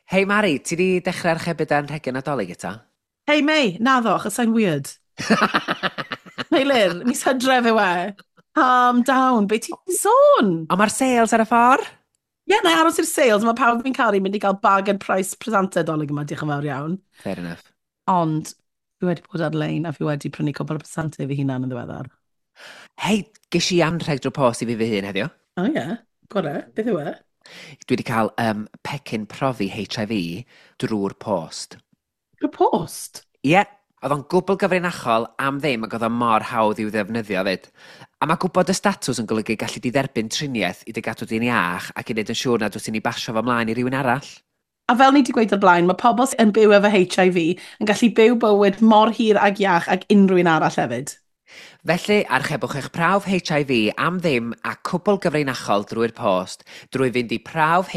Hei Mari, ti di dechrau archebu dan rhegyn Nadolig eto? Hei Mei, naddo, achos I'm weird. Meilir, mis Hydref yw e. Calm down, be ti'n sôn? O, mae'r sales ar y ffordd? Ie, na i aros i'r sales, mae pawb fi'n cael mynd i gael bargain price presenter dolyg yma, diolch yn fawr iawn. Fair enough. Ond, fi wedi bod ar-lein a fi wedi prynu cwbl o presenter fi hunan yn ddiweddar. Hei, ges i anrheg drwy post i fi fy hun heddiw. O ie, gore, beth yw e? Dwi wedi cael pecyn profi HIV drwy'r post. Y post? Ie, oedd o'n gwbl gyfrinachol am ddim ac oedd o'n mor hawdd i'w ddefnyddio fyd. A mae gwybod y statws yn golygu gallu di dderbyn triniaeth i dy gadw di'n iach ac i wneud yn siŵr nad wyt ti'n ei basio fo mlaen i rywun arall. A fel ni wedi gweud o'r blaen, mae pobl sydd yn byw efo HIV yn gallu byw bywyd mor hir ag iach ag unrhyw un arall hefyd. Felly, archebwch eich prawf HIV am ddim a cwbl gyfrinachol drwy'r post drwy fynd i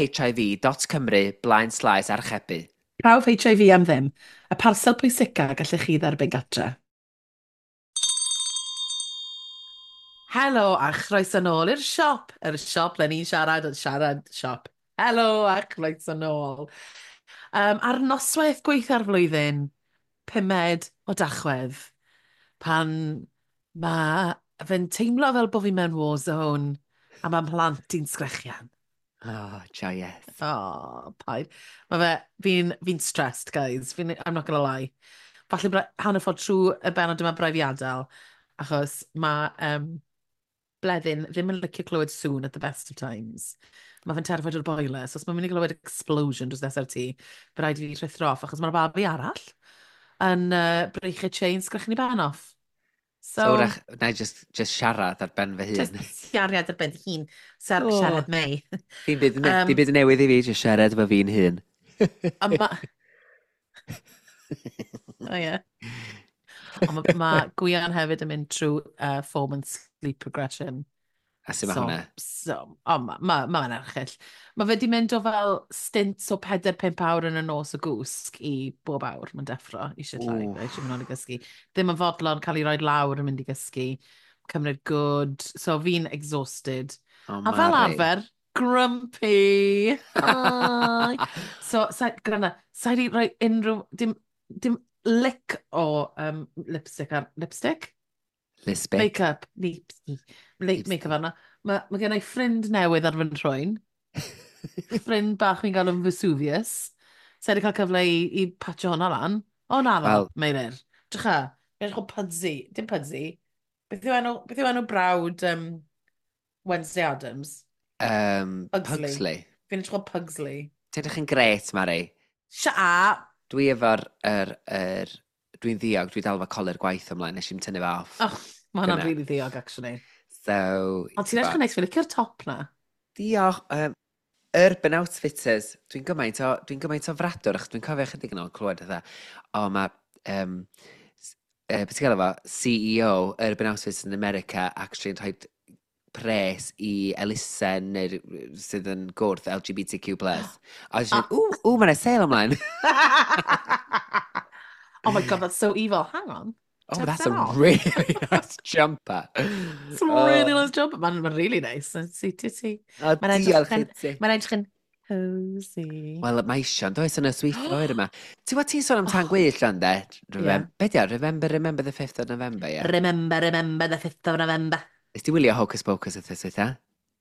prawfhiv.cymru/archebu. Prawf HIV am ddim, y parsel pwysica gallech chi dderbyn gatre. Helo a chroeso nôl i'r siop. Yr siop le ni'n siarad yn siarad siop. Helo a chroeso nôl. Ar noswaith gweitha'r flwyddyn, 5 o Dachwedd, pan mae fe'n teimlo fel bod fi mewn war zone a mae'n plant i'n sgrechian. Oh, joyous. Paid. Mae fi'n stressed, guys. I'm not gonna lie. Falle hanner ffordd trwy y benod yma braidd i adael, achos mae Bleddyn ddim yn licio clywed sŵn at the best of times. Mae fe'n terrified o'r boiler, so os mae'n mynd i glywed explosion drws nesaf ti, bydd rhaid fi rhithro off, achos mae'r babi arall yn breichio chain sgrechian i ben off. So, So, na i just siarad ar ben fy just hun. siarad ar ben dy hun, Oh. siarad mei. Dim byd newydd i fi, just siarad efo fi'n hun. A ma... O ie. Ond mae Gwian hefyd yn mynd trwy 4 months sleep progression. A sy'n ma hwnna? Mae'n erchill. Mae fe di mynd o fel stints o 4-5 awr yn y nos o gwsg i bob awr. Mae'n deffro eisiau llai. Eisiau mynd i gysgu. Ddim yn fodlon cael ei roi lawr yn mynd i gysgu. Cymryd good. So fi'n exhausted. O, A fel Mari. arfer, grumpy. Ai. So, granna, sa'i di roi unrhyw... Dim lick o lipstick ar... Lipstick? Lisbic. Make-up. Make-up arno. Mae gen i ffrind newydd ar fy nhrwyn. Ffrind bach fi'n gael yn Vesuvius. So wedi cael cyfle i patio hwnna lan. O na ddo, Wel, Meilir. Drycha, edrych o Pudsey. Dim Pudsey. Beth yw enw brawd Wednesday Addams? Pugsley. Fi'n edrych o Pugsley. Ti'n edrych yn gret, Mari. Shut up! Dwi efo'r... Dwi'n ddiog, dwi dal efo colir gwaith ymlaen, nes i'n tynnu fo off. Oh, mae hwnna'n Gyna. really ddiog, actually. So... Ond ti'n edrych yn neis, fi'n licio'r top na. Diolch. Urban Outfitters. Dwi'n gymaint o fradwr, achos dwi'n cofio chydig yn ôl clywed yna. O, mae... beth ti'n gael efo? CEO Urban Outfitters in America actually yn rhoi pres i elusen sydd yn gwrth LGBTQ+. A dwi'n dweud, mae'n sale ymlaen. Oh my god, that's so evil. Hang on. Oh, 10% that's a off. really nice jumper. It's a really nice job. Mae'n really nice. See. O, diolch i ti. Mae'n edrych yn cozy. Wel, mae isio, does yn y sweithio oer yma. Ti'n sôn am tan gwyll rhan, de? Yeah. Be di o? Remember the 5th of November, ie? Remember the 5th of November. Ys ti wylio Hocus Pocus y thys weitha?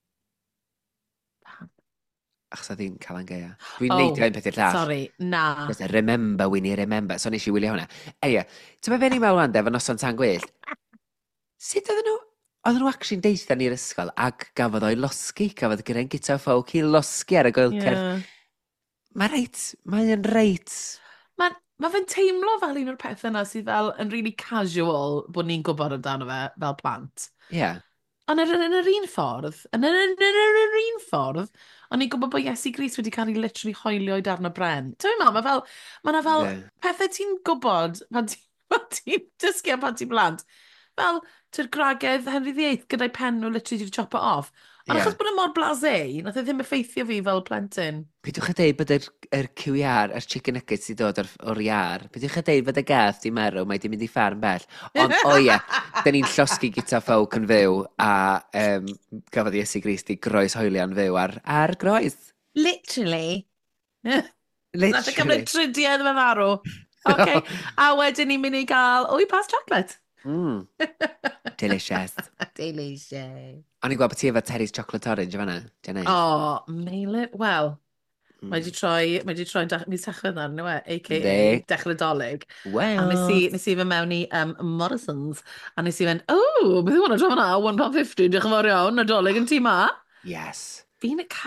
Achos oedd hi'n cael angeia. Dwi'n neidio un peth i'r llall. Sorry, na. Just remember, Winnie, remember. So nes i wylio hwnna. Eia, ti'n meddwl fe ni mewn rhan, de, efo noson tan gwyll? Sut oedden nhw? Oedden nhw actually'n deitha ni'r ysgol ac gafodd o'i losgi. Gafodd Geraint Guto Folk i losgi ar y goelcer. Yeah. Mae'n reit. Mae fe'n teimlo fel un o'r pethau yna sydd fel yn really casual bod ni'n gwybod amdano fe fel plant. Ie. Yeah. Ond yn yr un ffordd, yn yr un ffordd, o'n i'n gwybod bod Iesu Grist wedi cael ei literally hoelio i darn o bren. Ti'n meddwl, mae yna fel pethau ti'n gwybod pan ti'n dysgu am pan ti'n blant. Fel, ty'r gragedd Henry VIII gyda'i pen nhw literally wedi chop it off. Ond achos bod y mor blasé, nath e ddim effeithio fi fel plentyn. Pidwch a deud bod yr QR, yr chicken nuggets i dod o'r iar. Pidwch a deud bod y gath di marw, mae di mynd i ffarm bell. Ond o ie, da ni'n llosgi Guto Folk yn fyw a gafodd Iesu Grist i groes hoelion fyw ar groes. Literally. Nath y cymryd Literally. trydiau fe farw. Okay. A wedyn ni'n mynd i gael, wy, pas chocolate. Mm, delicious. Delicious. O'n i'n gweld bod ti efo Terry's Chocolate Orange fanna. Di'n neis. O, Meilir, wel, Mm. mae di troi mis Tachwedd nawr, nhw e, a.k.a. Yndi. dechrau Dolig. A Wel. nes i fy mewn i Morrison's, a nes i fynd, o, beth yw hwnna tro fanna, £1.50, diolch yn fawr iawn, Nadolig yn tŷ ma. Yes. Fi'n ca...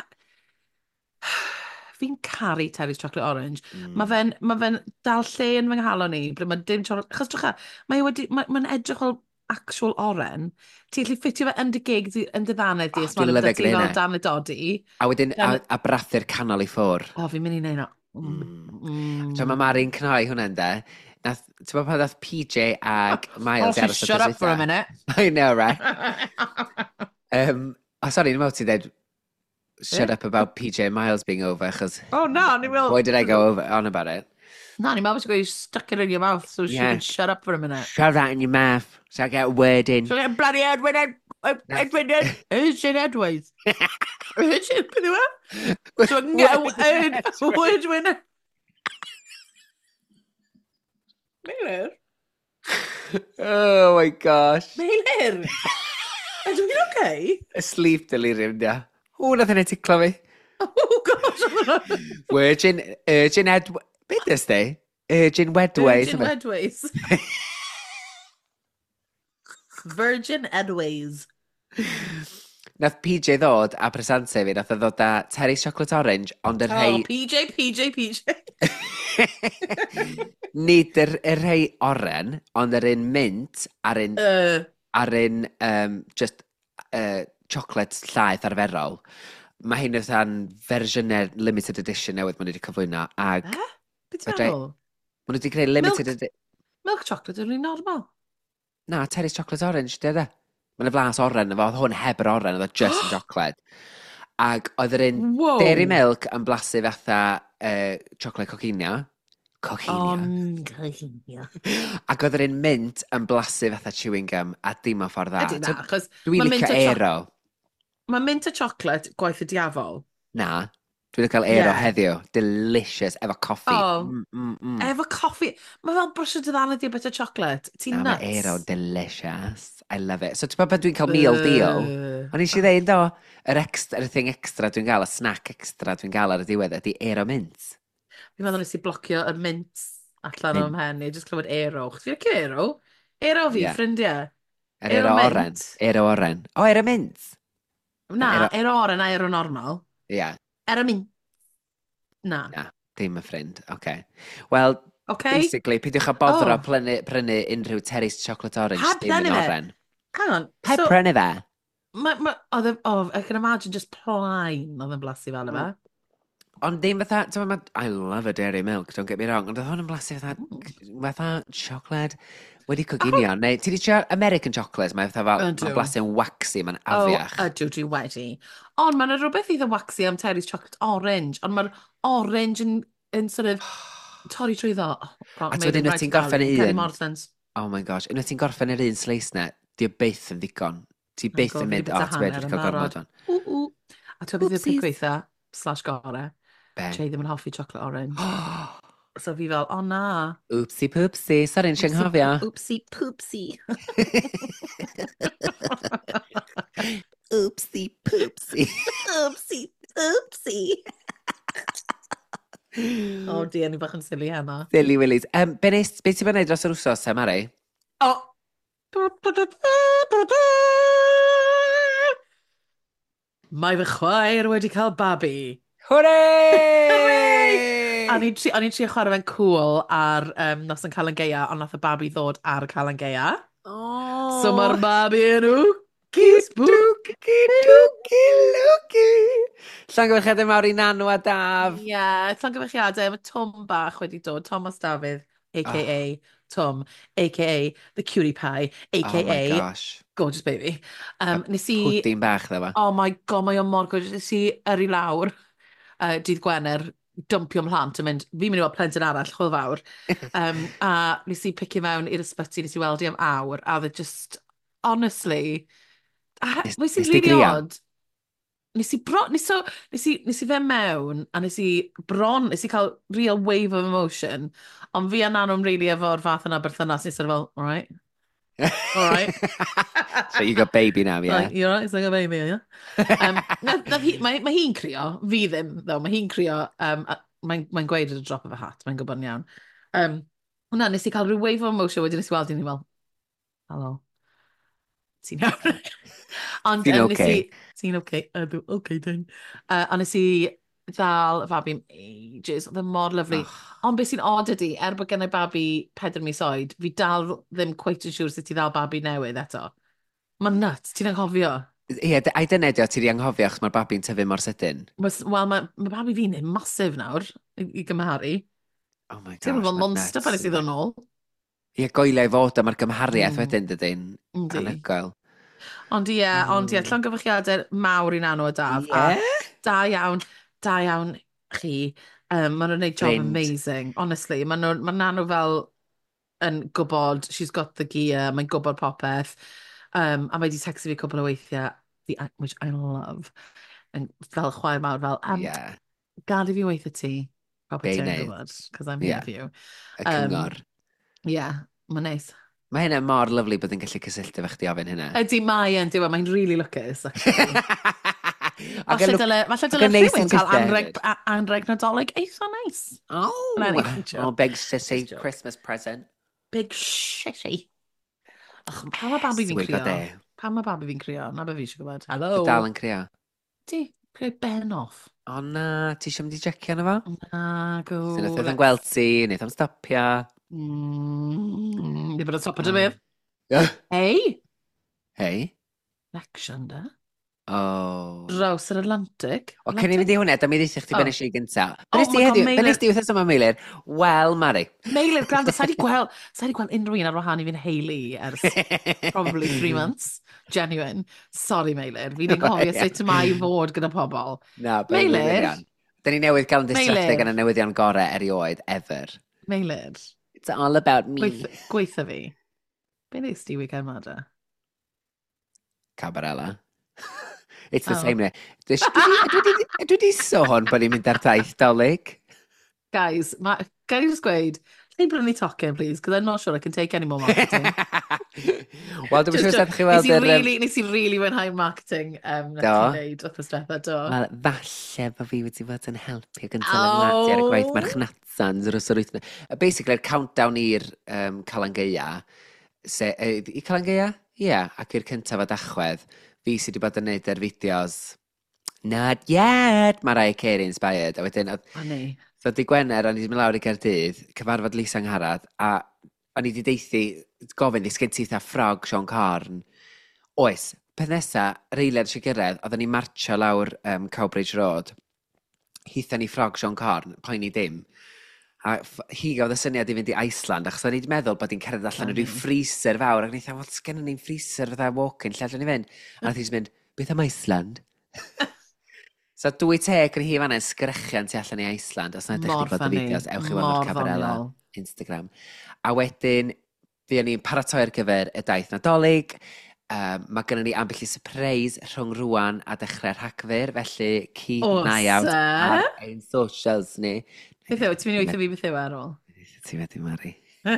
Fi'n caru Terry's Chocolate Orange. Mm. Ma fe'n dal lle yn fy nghalon ni, ble mae dim chocolate... Achos drwcha, mae'n edrych fel actual oren. Ti'n gallu ffitio fe yn dy gig, yn dy ddannedd di, Oh, os dwi'n mae'n lyfio ti fel Grenna. dan y dodi. A wedyn, a brathu'r canol i ffwr. O, fi'n mynd i neud o. So mae Mari'n cnoi hwnna de. Ti'n bod pan nath PJ ag Miles Oh, shut up for a minute. I know, right? Sorry, ni'n meddwl ti dweud shut up about PJ and Miles being over, achos Oh, no, ni fel... why did I go on about it? No, ni'n meddwl bod stuck it in your mouth, so she Yeah. can shut up for a minute. Shove that in your mouth, so I get a word in. So get bloody Edwin, Edwin Edwards. Edwin, beth yw e? So I can get a word winner. Meilir? Oh my gosh. Meilir? Ydw i'n okay? Sleep delirium, yeah. O, nath yna ticlo fi. Oh gosh. Virgin Beth ys di? Virgin Wedways. Virgin Edways. Virgin Edways. Nath PJ ddod a presente fi, nath o ddod a Terry's Chocolate Orange, ond yr rhai... Oh, PJ. Nid yr rhai oren, ond yr un mint a'r un just chocolate llaeth arferol. Mae hyn yw'n fersiynau limited edition newydd maen nhw wedi cyflwyno. Ag Beth yw'n ôl? maen nhw wedi creu limited edition... Milk chocolate yw'n normal. Na, Terry's Chocolate Orange, di e? Mae'n y flas oren, efo, oedd hwn heb yr oren, oedd o just yn chocolate. Ac oedd yr un Wow. Dairy Milk yn blasu fatha chocolate coginio. Coginio. Ac oedd yr un mint yn blasu fatha chewing gum, a dim o ffordd dda. Ydy na, achos... Dwi'n licio Aero. Mae mint a chocolate gwaith y diafol. Na, dwi'n cael Aero Yeah. heddiw. Delicious, efo coffi. Oh. Efo coffi. Mae fel brwsio dy ddannedd i bit o chocolate. Ti'n Na, nuts? mae Aero delicious. I love it. So ti'n bod dwi'n cael meal deal? O'n eisiau ddeud do, yr thing extra dwi'n gael, y snack extra dwi'n gael ar y diwedd ydy Aero mint. Fi'n meddwl nes i blocio y mint allan o'm hen i, jyst clywed Aero. Chos fi'n licio Aero. Aero fi, Ie. ffrindiau. Yr Aero oren. Aero oren. O, Aero mint. Na, Aero oren a Aero normal. Ie. Yeah. Aero mint. Na. Na, dim y ffrind. Okay. Wel, Okay. basically, peidiwch a boddro Oh. prynu unrhyw Terry's Chocolate Orange Pa dim yn prynu fe? oren. Hang on. Pa So, prynu fe? I can imagine just plaen oedd yn blasu fel yma. Ond dim fatha, I love a dairy milk, don't get me wrong, ond oedd hwn yn blasu fatha chocolate wedi coginio. Neu, ti di trio American chocolate, mae fatha fel, Ydw. mae'n blasu'n waxy, mae'n afiach. Ydw, dwi wedi. Ond mae'n rhywbeth eitha waxy am Terry's Chocolate Orange, ond mae'r orange yn sort of torri trwy ddo. A ti wedyn, wyt ti'n gorffen un? Oh my gosh, unwaith ti'n gorffen yr un sleis na, di o byth yn ddigon. Ti byth yn mynd, o, ti byth yn cael gormod o'n. A ti'n bydd i'r peth gweitha, /gore, Be? Che ddim yn hoffi chocolate orange. So fi fel, o na. Oopsie poopsie, sorry, yn sianghofio. Oopsie poopsie. Oopsie poopsie. Oopsie poopsie. O, di, ni bach yn sili heno. Silly Willies. Be ti'n bod wneud dros yr wsos, Mari? O! Mae fy chwaer wedi cael babi. Hwrei! A o'n i'n trio chwarae fe'n cool ar Nos yn Calan Gaea, ond nath y babi ddod ar y Calan Gaea. Oh. So mae'r babi yn Dwki, luki. Llongyfarchiadau mawr i Nanw a Daf. Ie, llongyfarchiadau, mae Tom bach wedi dod, Thomas Dafydd, a.k.a. Tom, a.k.a. The Curie Pie, a.k.a. Oh my gosh. Gorgeous Baby. Nes i... Pwdin bach dda fa. Oh my god, mae o'n mor gorgeous. Nes i yrru lawr, dydd Gwener, dumpio mhlant yn mynd, fi'n mynd i weld plentyn arall, chwyl fawr. A nes i picio mewn i'r ysbyty, nes i weld i am awr, a oedd just, honestly, mae sy'n Nes di really drio? odd. nes i fe mewn, a nes i bron, nes i cael real wave of emotion, ond fi a Nanw'n really efo'r fath yna berthynas, nes i fel, all right. So you got baby now, yeah? Like, you're right, it's like a baby, yeah. Mae hi'n crio, fi ddim, ddo, mae hi'n crio, mae'n gweud at y drop of a hat, mae'n gwybod yn iawn. Hwna, nes i cael rhyw wave of emotion, wedyn nes i weld i'n fel, helo, ti'n iawn? Ond Ti'n nes i, okay? ti'n okay? Ydw, okay, dyn. A nes i ddal y babi am ages, oedd e mor lyflu. Och. Ond beth sy'n odd ydy, er bod gennau babi 4 mis oed, fi dal ddim quite yn siŵr sut i ddal babi newydd eto. Mae'n nuts, ti'n anghofio? Ie, a'i dyna ydi o, ti di anghofio achos mae'r babi'n tyfu mor sydyn. Wel, mae babi fi'n un masif nawr i gymharu. Oh my Ti'n gosh, fel mae'n monster nuts. pan nes i ddod nôl. Ie, goelau fod am yr gymhariaeth wedyn, dydyn. Yndi. Anhygoel. Ond ie, llongyfarchiadau mawr i Nanw a Daf. A Ie? da iawn chi. Maen nhw'n gwneud job Ffrind. amazing. Honestly, mae Nanw fel yn gwybod, she's got the gear, mae'n gwybod popeth. A mae di textu fi cwbl o weithiau, which I love. Fel chwaer mawr, fel, Ie. gad i fi weithio ti. Be i Proper ti'n wneud. gwybod, because I'm Ie. here for you. Y cyngor. Ie, mae'n neis. Mae hynna mor lyflu bod yn gallu cysylltu fe chdi ofyn hynna. Ydy mae yn, diwa, mae'n really lwcus, actually. Ac Falle yn dyle ac yn neis rhywun i ti cael deud. anreg nadolig eitha neis. Oh, big sissy Just joke. Christmas present. Big shitty. Ach, pa mae babi fi'n Swygo crio? de. Pa mae babi fi'n crio? Na be fi eisiau gwybod. Dy Hello. dal yn crio. Di, crio ben off. O na, ti eisiau mynd i jecio yna fo? Na, go. Sy'n oedd yn gweld ti, wneud am stopio. Di bod yn stop o dy fydd. Hei, Hei. election da. O. Draws yr Atlantic. O, cyn i fynd i hwnna, da mi ddysgu chdi O. benes i gynta. Oh Benes my ti God, heddiw, Meilir. benes ti wythnos yma, Meilir? Wel, Mari. Meilir, gwrando, sa di gweld unrhyw un ar wahân i fi'n Hayley ers probably 3 months. Genuine. Sorry, Meilir. Fi'n gofio sut mae i fod gyda pobl. Na, Meilir. Da ni newydd gael yn distracted Meilir. gan y newyddion gorau erioed, ever. Meilir. It's all about me. Gweitha fi. Be ddeis di weekend ma da? Cabarella. It's the Oh. same. Dwi di sôn bod ni'n mynd ar daith dolyg. Guys, can I just gweud, lle brynu tocyn, please, because I'm not sure I can take any more marketing. Wel, dwi'n siŵr sef chi weld yr... Nes i really mwynhau marketing nes Do? i wneud wrth ystafell, do. Wel, falle bod fi wedi bod yn helpu gyntaf yn nadi ar y gwaith marchnatsan dros yr wythnos. Basically, countdown i'r Calangeia. I Calangeia? Ie, ac i'r cyntaf o dachwedd. Fi sydd wedi bod yn neud yr fideos Not yet! Mae rai Carey inspired. A wedyn, O ni. ddod i Gwener, o'n i wedi mynd lawr i Gaerdydd, cyfarfod Lisa Angharad, a o'n i wedi deithi, gofyn, ddys gen ti eitha ffrog Sean Corn. Oes, peth nesa, yr eiliad eisiau gyrraedd, oedden ni marcho lawr Cowbridge Road. Hitha ni ffrog Sean Corn, poeni dim. A hi gafodd y syniad i fynd i Iceland, achos o'n i wedi meddwl bod hi'n cerdded allan o ryw freezer fawr, ac o'n i dweud, wel, sgen ni'n freezer fatha walk-in, lle allwn ni fynd? A nath hi'n mynd, beth am Iceland? So 2 teg yn hi fan sgrechian tu allan i Iceland, os na ydych chi bod y fideos, ewch i weld o'r Cabarella Instagram. A wedyn, fi o'n i'n paratoi ar gyfer y daith nadolig, mae gennym ni ambell i surprise rhwng rwan a dechrau'r Rhagfyr, felly keep an eye out ar ein socials ni. Beth yw, ti'n mynd i weithio fi beth yw ar ôl? Ti wedi, Mari.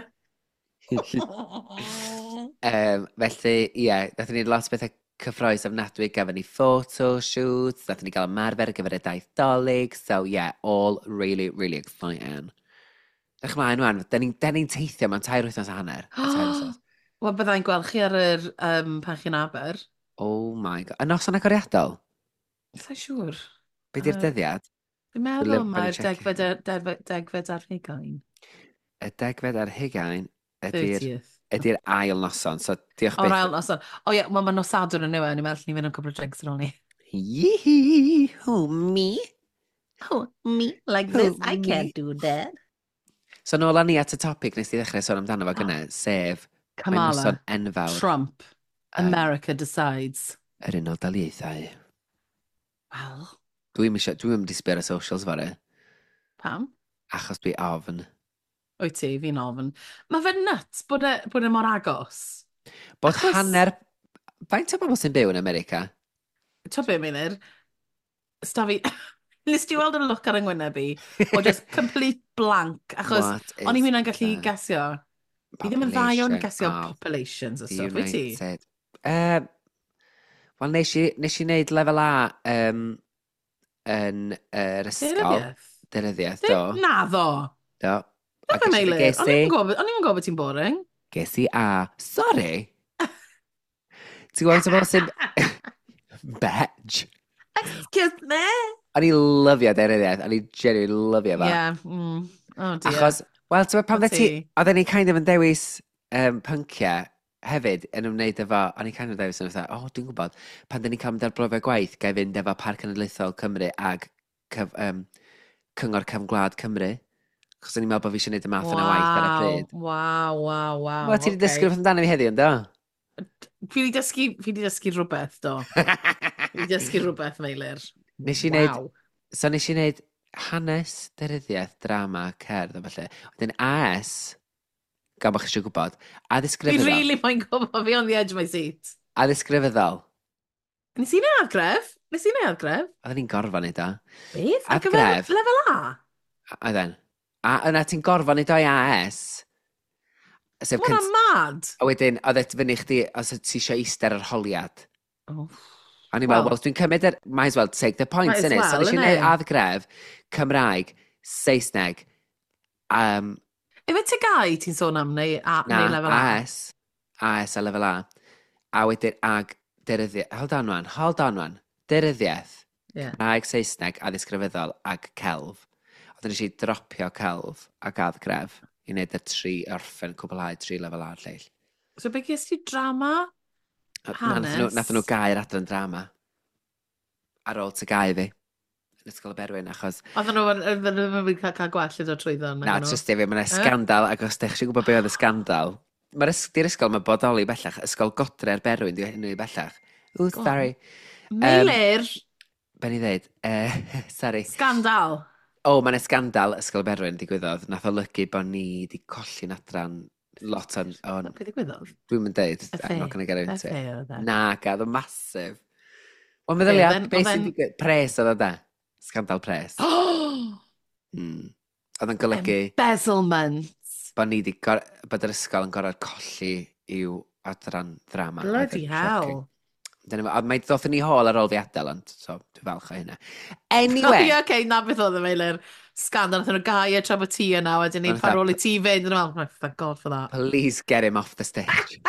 Felly, ie, nath ni lot o bethau cyffroes ofnadwy, gafon ni photoshoots, nath ni gael ymarfer ar gyfer y daith dolyg, so yeah, all really, really exciting. Dych mlaen wan, da ni'n teithio mewn 2 wythnos a hanner. Wel, byddai'n gweld chi ar yr pan chi'n aber. Oh my god. Y noson agoriadol? Sa'n siŵr. Be di'r dyddiad? Fi'n meddwl mae'r degfed ar hugain. Y 10fed ar hugain 30th. ydy'r ail noson, so diolch O'r ail noson. O ie, wel mae nosadwr yn newe, ni'n meddwl ni fynd yn cwbl o drinks ar ôl ni. Yee, who, me? Oh, me like this, I can't do that. So nôl â ni at y topic nes i ddechrau sôn amdano fo gynnau, sef Kamala, noson enfawr. Trump, America decides. Yr Unol Daleithiau. Wel, Dwi'n mynd i sbio ar y socials fore, pam? achos dwi ofn. Wyt ti, fi'n ofn. Mae fe nuts bod e mor agos. Bod Achos- hanner... Faint o bobl sy'n byw yn America? To be, Meilir, Stafi, nes ti weld y look ar yngwyneb i, o just complete blank, achos What o'n i is hwnna'n gallu the gesio. Fi ddim yn dda iawn yn population gesio of populations o the stuff, wyt ti? United? Uh, Wel, nes i wneud lefel A yn yr ysgol. Deiryddiaeth? Dynyddiaeth, do. Naddo. Do. Na A fe ges Meilir, ges i, o'n i'n gwybod bod ti'n boring. ges i A. Sorry. Ti'n gwybod beth sy'n... Badge. Excuse me? O'n i lyfio dynyddiaeth. O'n i genuinely lyfio fa. Yeah, oh dear. Achos, wel, ti'n gwybod pam O dde ti... ti? Oedden ni kind of yn dewis pynciau hefyd yn ymwneud efo... O'n i kind of dewis yn fatha, dwi'n gwybod. Pan dyn ni cael mynd ar brofiau gwaith, gai fynd efo Parc Cenedlaethol Cymru ag Cyngor Cefn Gwlad Cymru. Achos o'n i'n meddwl bod fi eisiau gwneud y math yna waith ar y pryd. Wow, Wel, ti wedi dysgu rhywbeth amdano fi heddiw, ynddo? Fi wedi dysgu rhywbeth, do. Fi wedi dysgu rhywbeth, Meilir. Nes i wneud... So nes i wneud hanes, deryddiaeth, drama, cerdd, o falle. Wedyn AS, gan bod chi eisiau gwybod, Fi addysgrifyddol. really moyn gwybod fi on the edge of my seat. Addysgrifyddol. Nes i neu argref? Oedden ni'n gorfod neud o. Beth? Ar Adgref. gyfer lefel A? Oedden. A yna ti'n gorfod neud o i AS. Sef Mae'n mad. A wedyn, oedd et fyny chdi, os ti eisiau eistedd ar holiad. Oh. A ni'n meddwl, wel, dwi'n cymryd might as well take the points Might as in it. So well, nes i innit? wneud addgref, Cymraeg, Saesneg, Efe tygau ti'n sôn am neu lefel A? AS a lefel A. A wedyn, ag deryddiaeth, hold on wan, deryddiaeth, Yeah. Cymraeg, Saesneg, addysgrifyddol, ag celf. Oedden nes i dropio celf ag addgref i wneud y 3 orffen, cwblhau 3 lefel A lleill. So be ges ti drama? Hanes? Nath nhw gau'r adran drama. Ar ôl ty gau fi. Yn ysgol y Berwyn, achos... Oedden nhw'n mynd cael gwellid o trwyddo. Na, just efo, mae'n scandal, ac os da chi gwybod beth oedd y scandal, di'r ysgol mae'n bodoli bellach, ysgol Godre'r Berwyn, di hynny bellach. Ooh, sorry. Meilir, Ben i ddeud, sorry. scandal. Mae'n scandal ysgol Berwyn digwyddodd. Nath olygu bod ni di colli'n adran lot o'n... Be ddigwyddodd? Dwi'n mynd deud, Y I'm not going to get into Fe it. oedd e. Na, gael o masif. Wel, meddyliad, beth sy'n digwydd? Pres oedd o da. Scandal pres. Oedd yn golygu Embezzlement. bod yr ysgol yn gorfod colli i'w adran drama. Bloody hell. Mae ddoth ni hôl ar ôl fi adael, ond so, dwi'n falch o hynna. Anyway. Okay, na beth oedd y Meilir. Scandal, nath nhw gau e tra bod ti yna, wedyn ni par ôl i ti fynd, yn ymwneud, oh, thank God for that. Please get him off the stage.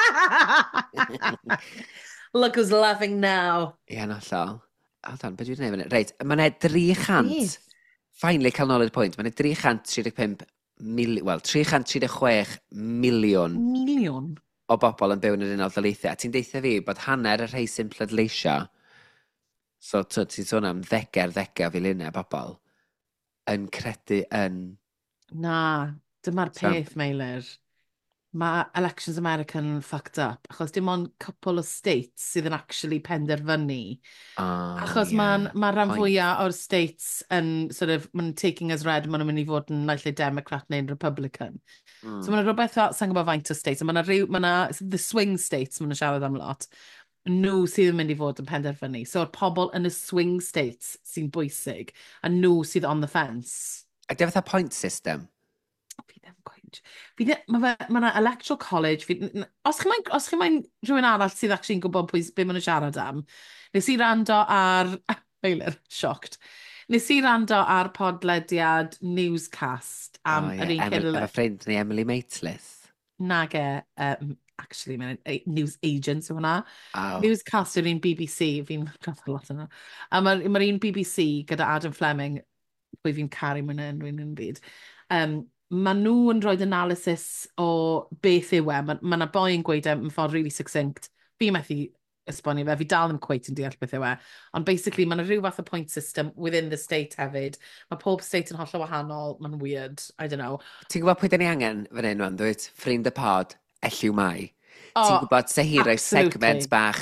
Look who's laughing now. Ie, no, llol. Hold on, beth dwi'n gwneud fyny? Reit, mae yna 300, finally cael nôl i'r pwynt, mae yna 335 miliwn, wel, 336 miliwn Miliwn? o bobl yn byw yn yr Unol Daleithiau. Ti'n deitha fi bod hanner y rhai sy'n pleidleisio, so ti'n sôn am ddegau o filiynau bobl, yn credu yn... Na, dyma'r peth, Meilir. Mae elections American fucked up, achos dim ond cwpl o states sydd yn actually penderfynu. Achos mae rhan fwyaf o'r states yn sort of, mae'n taking as read, maen nhw'n mynd i fod yn naill ai Democrat neu'n Republican. So mae'n rhywbeth, sa'n gwybod faint o states, a mae'n the swing states, mae'n siarad am lot, nhw sydd yn mynd i fod yn penderfynu. So yr pobl yn y swing states sy'n bwysig, a nhw sydd on the fence. A di fatha point system? Fi ddim gweud. Mae yna electoral college. Os chi mae'n rhywun arall sydd actually'n gwybod be maen nhw'n siarad am, nes i rando ar... Meilir, shocked. Nes i rando ar podlediad newscast am yr un cyn... Efo ffrind ni Emily Maitlis. Nag actually, mae'n news agent yw hwnna. Newscast yw'r un BBC, fi'n rhaid lot yna. A mae'r un BBC gyda Adam Fleming, pwy fi'n caru mwyn yn byd. Maen nhw yn rhoi analysis o beth yw e. Mae yna boi yn gweud yn ffordd really succinct. Fi methu esbonio fe, fi dal ddim cweit yn deall beth yw e. Ond basically, mae yna rhyw fath o point system within the state hefyd. Mae pob state yn holl o wahanol. Mae'n weird. I don't know. Ti'n gwybod pwy da ni angen fan hyn, wan, dweud? Ffrind y pod, Elliw Mai. Ti'n gwybod se hi roi segment bach,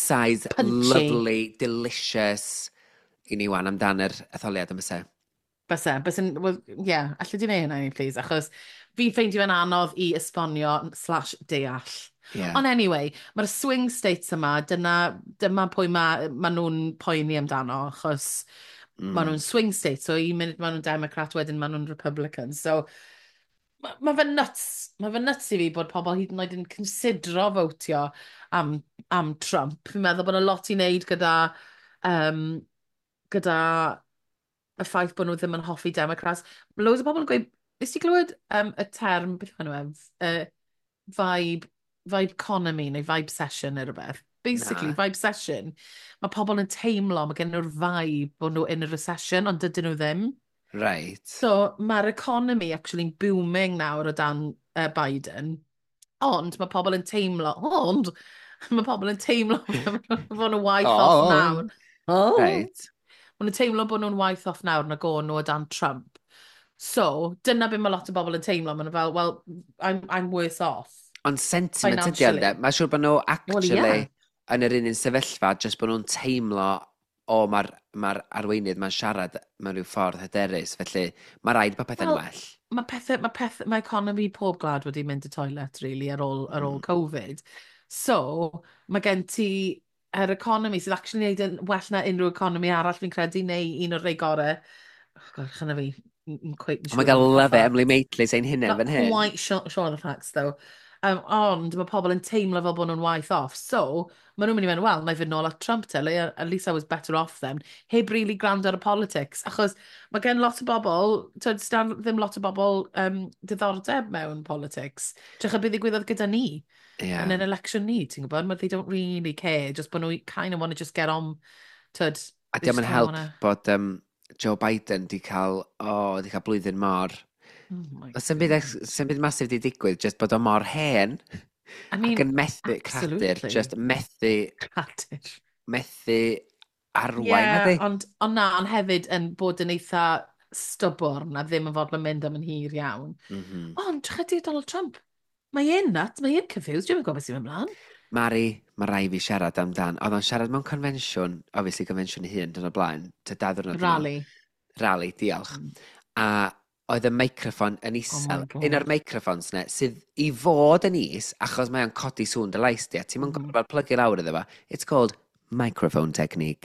bite-sized, lovely, delicious, i ni wan amdan yr etholiad yma se. Bysen, well, yeah, allai di neud hynna i ni, please, achos fi'n ffeindio fe'n anodd i esbonio slash deall. Ie. Ond anyway, mae'r swing states yma, dyma pwy ma nhw'n poeni amdano, achos ma nhw'n Mm. swing states, so un munud ma nhw'n Democrat, wedyn ma nhw'n Republican. So, ma fe nuts, ma fe nuts i fi bod pobl hyd yn oed yn considero votio am, am Trump. Fi'n meddwl bod yna lot i wneud um, gyda y ffaith bod nhw ddim yn hoffi Democrats. Mae loads o bobl yn gweud, nes ti glywed y term, beth yw enw vibe, vibe economy neu vibe session neu rhywbeth. Basically, Na. vibe session, mae pobl yn teimlo, mae gen nhw'r vibe bod nhw in a recession, ond dydyn nhw ddim. Right. So, mae'r economy actually booming nawr o dan Biden, ond mae pobl yn teimlo, ond mae pobl yn teimlo bod nhw'n waith off nawr. Oh. Oh. Right. Maen nhw'n teimlo bod nhw'n waith off nawr na go nhw o dan Trump. So, dyna beth mae lot o bobl yn teimlo. Maen nhw fel, well, I'm worse off Ond sentiment ydi ond, financially. mae'n siŵr bod nhw Wel, ie. actually yn yr un un sefyllfa, jyst bod nhw'n teimlo o mae'r arweinydd mae'n siarad mewn rhyw ffordd hyderus, felly mae rhaid bod pethau'n Wel, well. mae economi pob gwlad wedi mynd y toilet, really, ar ôl Mm. Covid. So, mae gen ti yr economi sydd actually wneud yn well na unrhyw economi arall fi'n credu, neu un o'r rei gorau. Oh, God, chyna fi, yn quite yn Oh my siŵr god, o'r love it, Emily facts. Maitlis ein hynny Not fan hyn. quite sure of the facts, though. Ond mae pobl yn teimlo fel bod nhw'n waith off. So, maen nhw'n mynd i fewn, wel, na i fynd nôl at Trump te, at least I was better off then. Heb really gwrando ar y politics. Achos mae gen lot o bobl, ddim lot o bobl diddordeb mewn politics. Trech beth ddigwyddodd gyda ni Ie. yn an election ni, ti'n gwybod? They don't really care, just bod nhw kind of want to just get on, tyd, A they diolch just yn kind of help want to... bod Joe Biden di cael blwyddyn mor. Oh my Sy'n God. byd masif di digwydd, just bod o mor hen I ac mean, yn methu cradur, absolutely. just Cadur. methu arwain, Ie, ydy? ond na, ond hefyd yn bod yn eitha stubborn a ddim yn fod yn mynd am yn hir iawn. Mhm. Ond, chedi Donald Trump. Mae un nut, mae un confused, dwi'n gwybod beth sy'n mynd mlaen. Mari, mae rai fi siarad amdan. Oedd o'n siarad mewn convention, obviously convention ei hun, dyn o blaen, ty dau ddwrnod yn ôl. Rally. Rally, diolch. Mm. A oedd y meicroffon yn Oh isel. my Un o'r God. meicroffons ne, sydd i fod yn is, achos mae o'n codi sŵn dy lais di, a ti'n mynd Mhm. gorfod plygu lawr iddo fo. It's called microphone technique.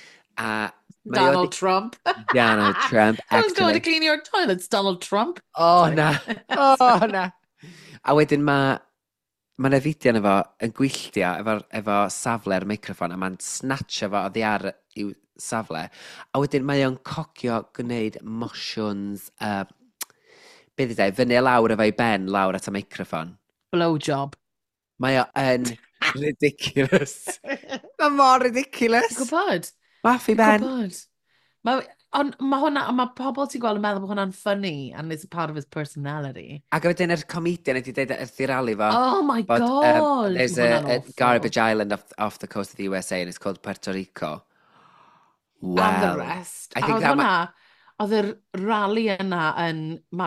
A mae o Donald Trump. Donald Trump, Who's going to actually. clean your toilets? Donald Trump. Oh, Sorry. na. Oh, na. A wedyn mae yna fideo yna fo yn gwylltio efo safle'r meicroffon, a mae'n snatcho fo oddi ar i'w safle. A wedyn mae o'n cogio gwneud motions, beth ydy, fyny lawr efo i ben lawr at y meicroffon. Blowjob. Mae o yn ridiculous. Mae mor ridiculous. Ti'n gwybod? Maffi Ti'n ben. gwybod? Ond mae hwnna, mae pobl ti'n gweld yn meddwl bod hwnna'n funny and it's a part of his personality. Ac wedyn yr comedian wedi dweud wrth i rali fo. Oh my But God! there's Mae hwnna'n a awful. garbage island off the coast of the USA and it's called Puerto Rico. And the Well, rest. I A think oedd that hwnna, oedd yr rally yna yn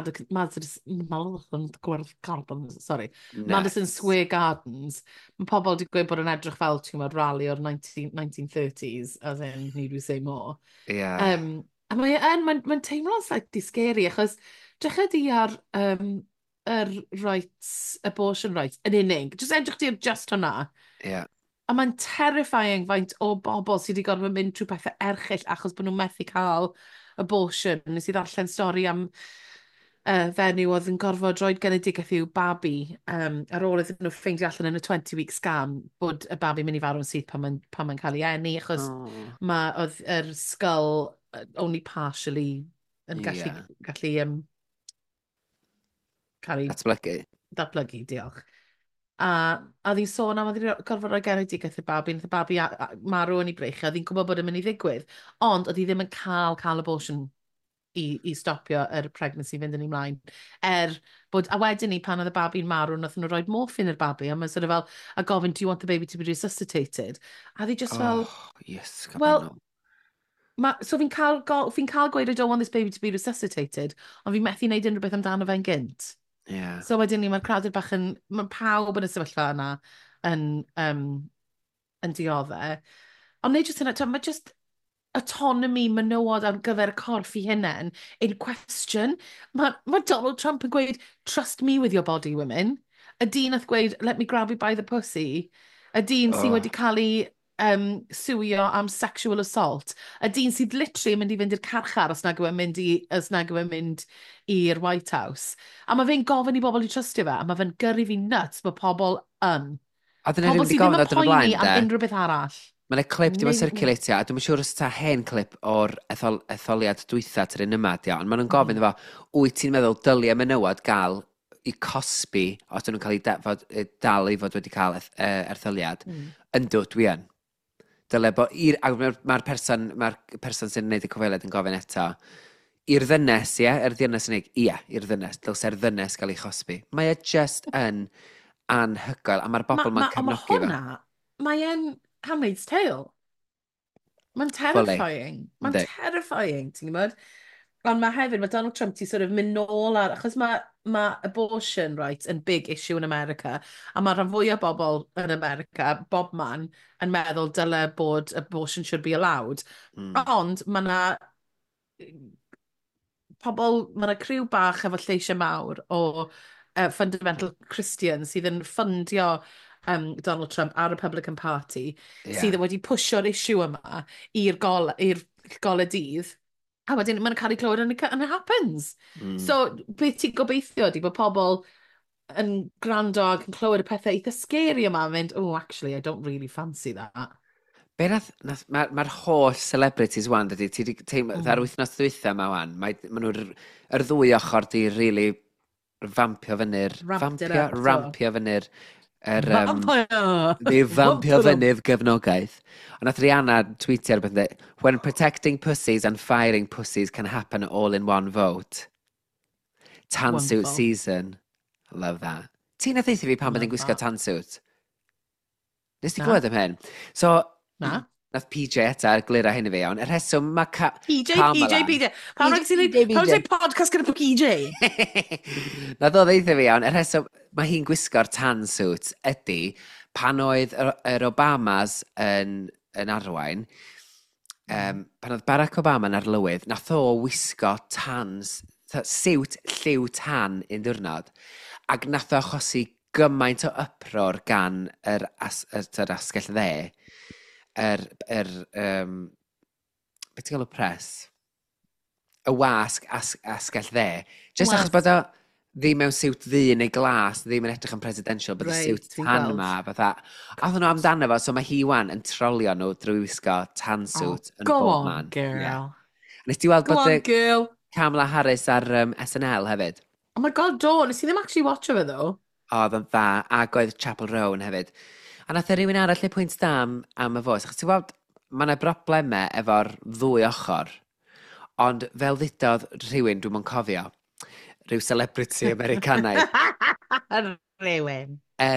Madison nuts. Square Gardens. Mae pobl wedi gweud bod yn edrych fel, ti'n gwybod, rally o'r 1930s, as in, need we say more. Yeah. A mae'n teimlo'n slightly scary, achos dechrau di ar yr rights, abortion rights, yn unig. Just edrych di ar just hwnna. Yeah. A mae'n terrifying faint o bobl sydd wedi gorfod mynd trwy pethau erchill achos bod nhw'n methu cael abortion. Nes i ddarllen stori am fenyw oedd yn gorfod roed genedigaeth i'w babi ar ôl iddyn nhw ffeindio allan yn y 20-week scan bod y babi mynd i farw'n syth pan mae'n cael ei eni, achos Oh. oedd yr skull only partially yn Yeah. gallu cael ei Datblygu. datblygu, diolch. A ddi'n sôn am, oedd hi'n gorfod rhoi genedigaeth y babi, nath y babi marw yn ei breichio, oedd hi'n gwybod bod yn mynd i ddigwydd, ond oedd hi ddim yn cael abortion i stopio yr pregnancy fynd yn ei mlaen. A wedyn ni, pan oedd y babi'n marw, nath nhw rhoi morphine i'r babi, a mae'n sort of fel, a gofyn, do you want the baby to be resuscitated? A ddi just fel, Oh, yes, well, cabanol. so fi'n cael gweud I don't want this baby to be resuscitated, ond fi'n methu wneud unrhyw beth amdano fe'n gynt. Yeah. So wedyn ni, mae'r crowded bach yn... Mae pawb yn y sefyllfa yna yn dioddau. Ond neu jyst yna, mae just... autonomi menywod ar gyfer y corff i hunain in question. Mae Donald Trump yn gweud, trust me with your body, women. Y dyn oedd gweud, let me grab you by the pussy. Y dyn sydd Oh. wedi cael ei swio am sexual assault. Y dyn sydd literally yn mynd i fynd i'r carchar os nag yw e'n mynd i'r White House. A mae fe'n gofyn i bobl i trustio fe, a mae fe'n gyrru fi nuts bod pobl yn. A dyna Pobl rhywun wedi sydd ddim gofyn yn o dyn nhw poeni blaen, am de? unrhyw beth arall. Mae'n clip dim yn Neu- circulatio, a dwi'n siŵr os ta hen clip o'r etholiad dwytha yr un yma, ond maen nhw'n gofyn efo, wyt ti'n meddwl dylia menywod gael i cosbi os dyn nhw'n cael ei dal i fod wedi cael erthyliad? Yndw, dwi yn. Dylia bod, mae'r person sy'n gwneud y cyfweliad yn gofyn eto, i'r ddynes, ie? Yr ddynes yn ei, ie, i'r ddynes. Dylse'r ddynes gael ei chosbi. Mae e just yn anhygoel, a mae'r bobl ma'n cefnogi fe. Mae'n Handmaid's Tale. Mae'n Fully. terrifying. Mae'n Yndi. terrifying, ti'n gwybod? Ond mae hefyd, mae Donald Trump ti sort of mynd nôl ar, achos mae abortion rights yn big issue in America, a mae rhan fwy o bobl yn America, bob man, yn meddwl dyle bod abortion should be allowed. Ond mae na pobl, mae yna criw bach efo lleisiau mawr o fundamental Christians sydd yn ffundio Donald Trump a Republican Party sydd wedi pwysio'r issue yma i'r gole dydd. A wedyn mae'n cael ei clywed and it happens. So, beth ti'n gobeithio di bod pobl yn gwrando ac yn clywed y pethau eitha scary yma yn mynd, oh, actually, I don't really fancy that. Be mae'r holl celebrities wan, dydy, ti wedi teimlo, ar wythnos dwytha yma wan, mae yr ddwy ochr di really rampio fyny'r... Rampio fyny'r... Fampio fyny'r gefnogaeth. Ond nath Rihanna tweetio ar beth, when protecting pussies and firing pussies can happen all in one vote. Tansuit season. Love that. Ti'n addeithi fi pan byddai'n gwisgo tansuit? Nes ti glywed am hyn? So, nath PJ eto glira hyn i fi iawn. Y rheswm mae PJ. Pan rhaid ti'n podcast gyda PJ? Nath o ddeitha fi iawn. Y rheswm mae hi'n gwisgo'r tansuit ydy pan oedd yr Obamas yn arwain, pan oedd Barack Obama yn arlywydd, nath o wisgo siwt lliw tan un diwrnod, ac nath o achosi gymaint o uproar gan yr asgell dde, beth ti'n gael o press? Y wasg asgell dde. Just achos bod o ddim mewn siwt ddu neu glas, ddim yn edrych yn presidential, bod y siwt tan yma, fatha. A oedden nhw amdano fo, so mae hi wan yn trolio nhw drwy wisgo tan siwt yn bob man. Go on, girl. Nes ti weld bod girl. Kamala Harris ar SNL hefyd? Oh my god, do. Nes i ddim actually watcho fe, ddo. Oedd yn dda, ac oedd Chapel Row yn hefyd. A nath rhywun arall ei pwynt da am y fos. Ti'n gweld, mae yna broblemau efo'r ddwy ochr. Ond fel ddudodd rhywun, dwi'n mwyn cofio, rhyw celebrity Americanaidd. Rhywun.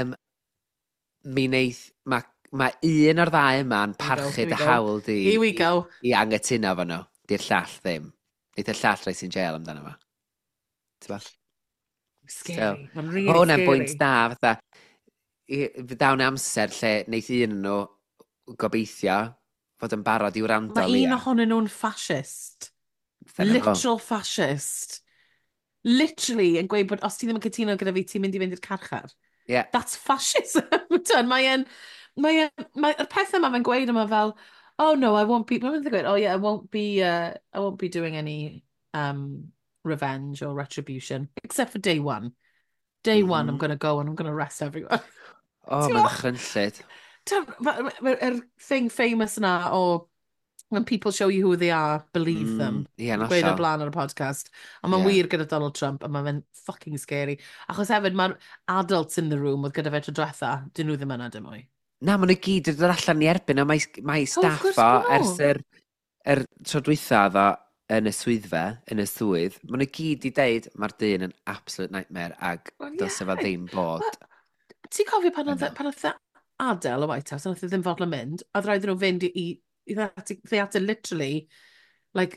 Mi wneith, mae un o'r ddau yma'n parchu dy hawl di i angytuno fo nhw. Di'r llall ddim. Neith y llall rhaid sy'n jail amdano fo. Ti'n ba? Scary. Mae'n really scary. Hwna'n bwynt da, fatha. Fy dawn amser lle wneith un nhw gobeithio fod yn barod i'w rando Lia. Mae un ohonyn nhw'n fascist. Literal fascist. Literally yn gweud bod os ti ddim yn cytuno gyda fi, ti'n mynd i fynd i'r carchar. Yeah. That's fascism. Mae'r peth yma fe'n gweud yma fel, oh no, I won't be, mae'n gweud, oh yeah, I won't be doing any revenge or retribution, except for day one. Day one, I'm going to go and I'm going to arrest everyone. Oh, mae'n chryntllid. Yr thing famous yna o when people show you who they are, believe them. Yeah, not Gweud o blaen ar y podcast. A mae'n wir gyda Donald Trump, a mae'n fucking scary. Achos hefyd, mae'r adults in the room oedd gyda fe tro diwetha, dyn nhw ddim yna dim mwy. Na, maen nhw gyd yn dod allan i erbyn, a mae staff o ers yr tro diwetha ddo yn y swyddfa, yn y swydd. Maen nhw gyd i deud, mae'r dyn yn absolute nightmare, ag dylse fo ddim bod. Ti'n cofio pan oedd adael y White House, a oedd ddim fodlon mynd, a oedd rhaid nhw fynd they had to literally, like,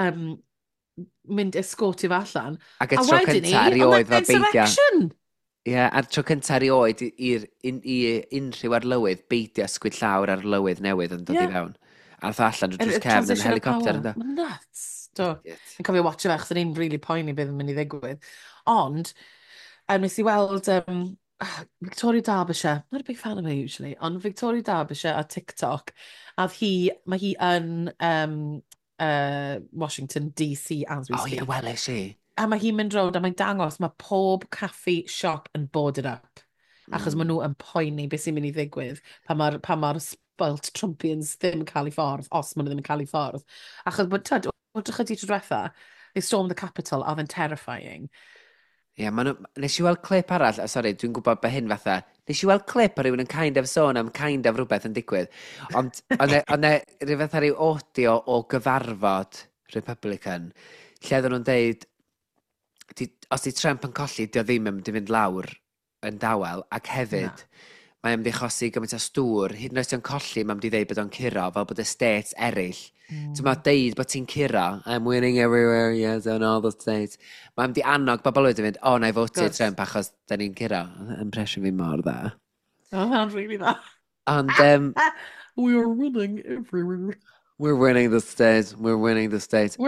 mynd escortio fe allan. Ac y tro cyntaf rioed fe beidio. Ie, a'r tro cyntaf rioed i unrhyw arlywydd beidio sgwyd llawr ar lywydd newydd yn dod i fewn. A nath o allan drws cefn yn helicopter ynddo. Mae'n nuts. Do. Idiot. Yn cofio watch fe, achos o'n i'n really poeni beth yn mynd i ddigwydd. Ond, nes i weld Victoria Derbyshire. Not a big fan of her usually, ond Victoria Derbyshire ar TikTok. Mae hi yn Washington DC as we O ie, speak. weles i. A mae hi'n mynd rownd a mae'n dangos mae pob caffi shop yn boarded up. Achos maen nhw yn poeni beth sy'n mynd i ddigwydd pa mae'r spoilt Trumpians ddim yn cael ei ffordd, os maen nhw ddim yn cael ei ffordd. Achos bod, tyd, o ychydig tro diwetha, they stormed the Capitol, a oedd yn terrifying. Ie, nes i weld clip arall, sori, dwi'n gwybod be hyn fatha, nes i weld clip o rywun yn kind of sôn am kind of rhywbeth yn digwydd, ond ond rhywbeth ar ryw audio o gyfarfod Republican, lle oedden nhw'n deud, os di Trump yn colli, di o ddim yn mynd i fynd lawr yn dawel, ac hefyd, mae yn mynd i chosi gymaint o stŵr, hyd yn oes ti'n colli, mae'n mynd i ddeud bod o'n curo, fel bod y states eraill. Ti'n mynd deud bod ti'n curo, I'm winning everywhere, yes, on all the states. Mae'n mynd i annog bobl wedi mynd, na i foti Trump achos da ni'n curo. Impression fi mor dda. Oh, that's really that. Ond, We are winning everywhere. we're winning the states, we're winning the states.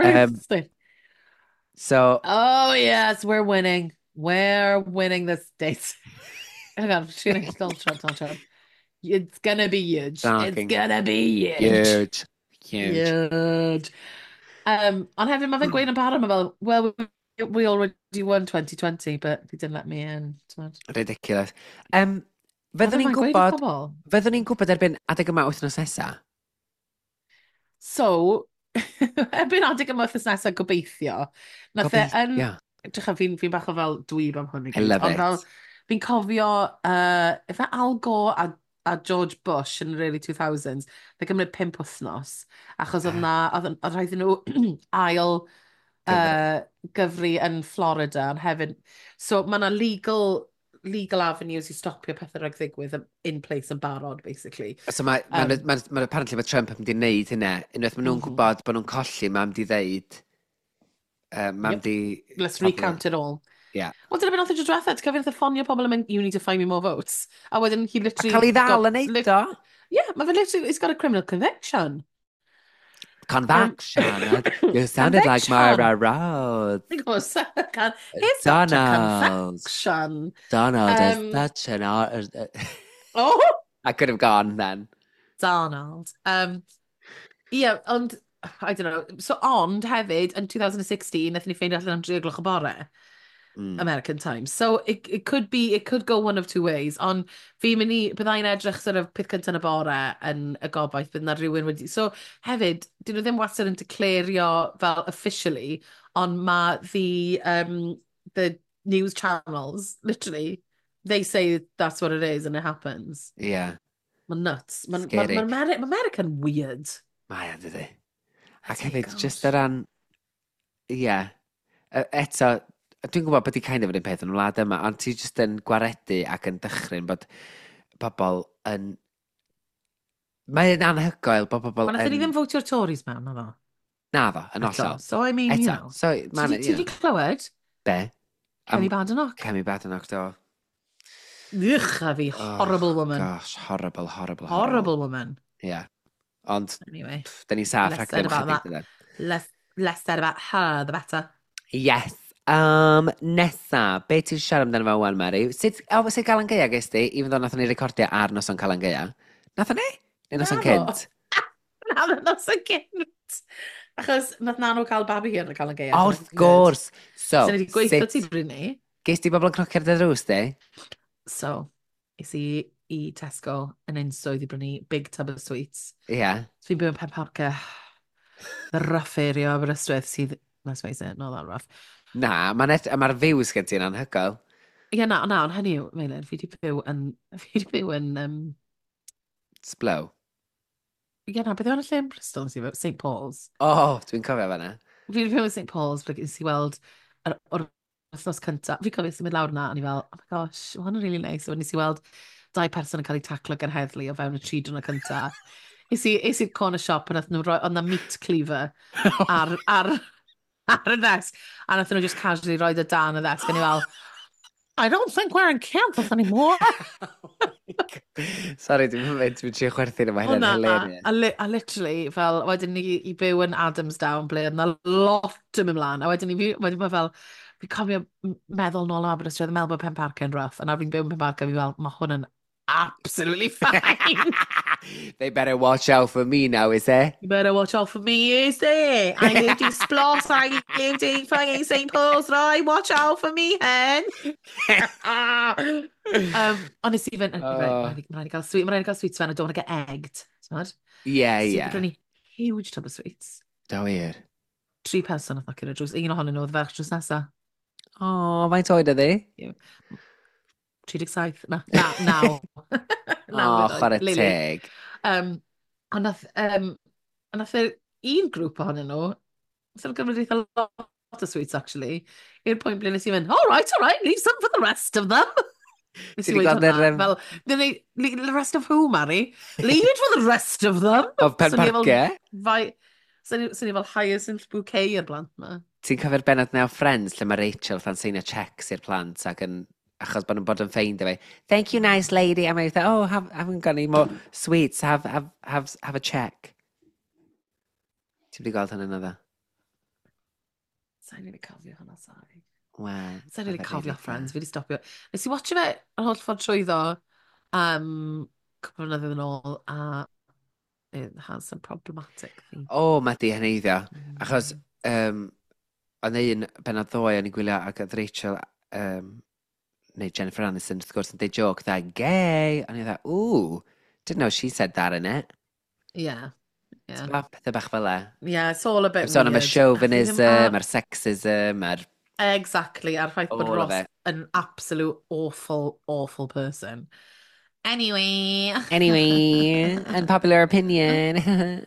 So, oh, yes, we're winning. We're winning the states. Hang on, Donald Trump. It's gonna be huge. Shocking. It's gonna be huge. Huge. Ond hefyd mae fe'n gweud yn barod, mae fel, well, we already won 2020, but they didn't let me in. Ridiculous. Fyddwn ni'n gwybod erbyn adeg yma wythnos nesa? So, erbyn adeg yma wythnos nesa gobeithio. Fi'n bach o fel dwyb am hwn. I love it. Fi'n cofio, efe Al Gore a George Bush yn yr early 2000s, fe gymryd 5 wythnos, achos oedd rhaid nhw ail gyfri yn Florida, ond hefyd, so mae yna legal avenues i stopio pethau rhaid ddigwydd in place yn barod, basically. So mae apparently mae Trump yn mynd i wneud hynna, unwaith maen nhw'n gwybod bod nhw'n colli, mae'n mynd i ddeud, let's recount it all. Yeah. Wel, dyna beth nath o diwetha, ti'n cofio nath o ffonio pobl yn mynd, you need to find me more votes. A wedyn he literally... A cael ei ddal yn neud o? Yeah, mae fe literally, he's got a criminal conviction. Conviction. You sounded like Mara Rhodes. Donald. Donald is such an... Oh! I could have gone then. Donald. Yeah, and I don't know. So, ond hefyd, in 2016, nath ni ffeindio allan am 3 o'r bore. American time. So it could go one of two ways. Ond byddai'n edrych sort of peth cyntaf yn y bore yn y gobaith bydd na rhywun wedi... So hefyd, dyn nhw ddim wastad yn declario fel officially, ond mae the news channels, literally, they say that's what it is and it happens. Yeah. Mae'n nuts. Mae American weird. Mae yn dydi. Ac hefyd, just o ran... Yeah. Eto... Dwi'n gwybod bod i kind of yr un peth yn wlad yma, ond ti jyst yn gwaredu ac yn dychryn bod pobl yn... Mae'n anhygoel bod pobl yn... Ond ni ddim votio'r Tories mewn, na fo? Na fo, yn ollol. So, I mean, you know. So, ti di clywed? Be? Kemi Badenoch. Kemi Badenoch, do. Ych, a fi, horrible woman. Gosh, horrible. Horrible woman. Yeah. Ond, anyway, da ni saff rhag ddim chydig. Less said about her, the better. Yes. Nesa, be ti'n siarad amdano fo wan, Mary? Sut Galan Gaea ges ti, even though nathon ni recordio ar noson Calan Gaea? Nathon ni? Neu noson cynt? Na, noson cynt. Achos nath Nano cael babi hi yn y Calan Gaea. Wrth gwrs. So, ni wedi gweithio ti brynu. Ges ti bobl yn crocio'r dy drws, di? So, is i Tesco yn unswydd i brynu big tub of sweets. Yeah. So fi'n byw yn Pen Parca. The rough area of Aberystwyth sydd, let's face it, not that rough. Na, mae'r views gen ti'n anhygoel. Ie, na, ond hynny yw, Meilen, fi wedi byw yn... Sblow. Ie, na, beth yw'n y lle yn Bristol, St Paul's. Dwi'n cofio fanna. Fi wedi byw yn St Paul's, ble nes i weld o'r wythnos cyntaf. Fi cofio symud lawr yna, a ni fel, oh my gosh, hwn yn really nice. So, nes i weld 2 person yn cael eu taclo gan heddlu o fewn y 3 diwrnod cyntaf. Is i'r corner shop, and oedd na meat cleaver ar y ddesg, a nath nhw just casually roi y dan y ddesg, a ni fel, I don't think we're in Kansas anymore. Sorry, dwi'n trio chwerthin yma, O hynny'n na, hilarious. a literally, fel, wedyn ni i byw yn Adamsdown, ble oedd na lot yn mynd mlaen, a wedyn ma fel, fi cofio meddwl nôl am Aberystwyth, meddwl bod Pen Parc yn rough, a nawr fi'n byw yn Pen Parc, a fi fel, mae hwn yn absolutely fine. They better watch out for me now, is it? You better watch out for me, is it? I lived in Splos, I lived in fucking St Paul's, right? Watch out for me, hen. Ond nes i fynd, mae'n rhaid i gael sweets fan, I don't want to get egged. Smart? Yeah, So yeah. brynu huge tub of sweets. Da wir. 3 person oedd knock i'r drws. Un ohonyn nhw oedd ferch drws nesa. O, faint oed ydi? 37. Naw. O, chwarae teg. Ond nath yr un grŵp ohonyn nhw, sy'n gymryd eitha lot o sweets, actually, i'r pwynt ble nes i fynd, all right, leave some for the rest of them. Nes i Ti 'di weud gweld hwnna, fel, the rest of who, Mary? Leave it for the rest of them. Of Pen Parc? Sy'n ni fel hyacinth bouquet i'r blant ma. Ti'n cofio'r benod Now Friends lle mae Rachel fan seinio checks i'r plant ac yn achos bod nhw'n bod yn ffeind fe. Thank you, nice lady. A mae'n dweud, haven't got any more sweets. Have a check. Ti'n wedi gweld hynny'n dda? Sa'n ni'n cofio hwnna, sorry. Wel. Sa'n ni'n cofio Friends, fi wedi stopio. Nes i watcho fe yn holl ffordd trwyddo cwpl o flynyddoedd yn ôl, a it has some problematic things. O, mae di heneiddio. Achos, ond un benod ddoe o'n i'n gwylio ac oedd Rachel, neu Jennifer Aniston, wrth gwrs, yn deud joke, dda, gay. Ond i'n dda, ooh, didn't know she said that in it. Yeah. Yeah. Pethau bach fel e. Yeah, it's all a bit Sôn am y weird. chauvinism, a'r sexism, a'r... Exactly, a'r ffaith bod All of Ross it. an absolute awful person. Anyway. Unpopular opinion.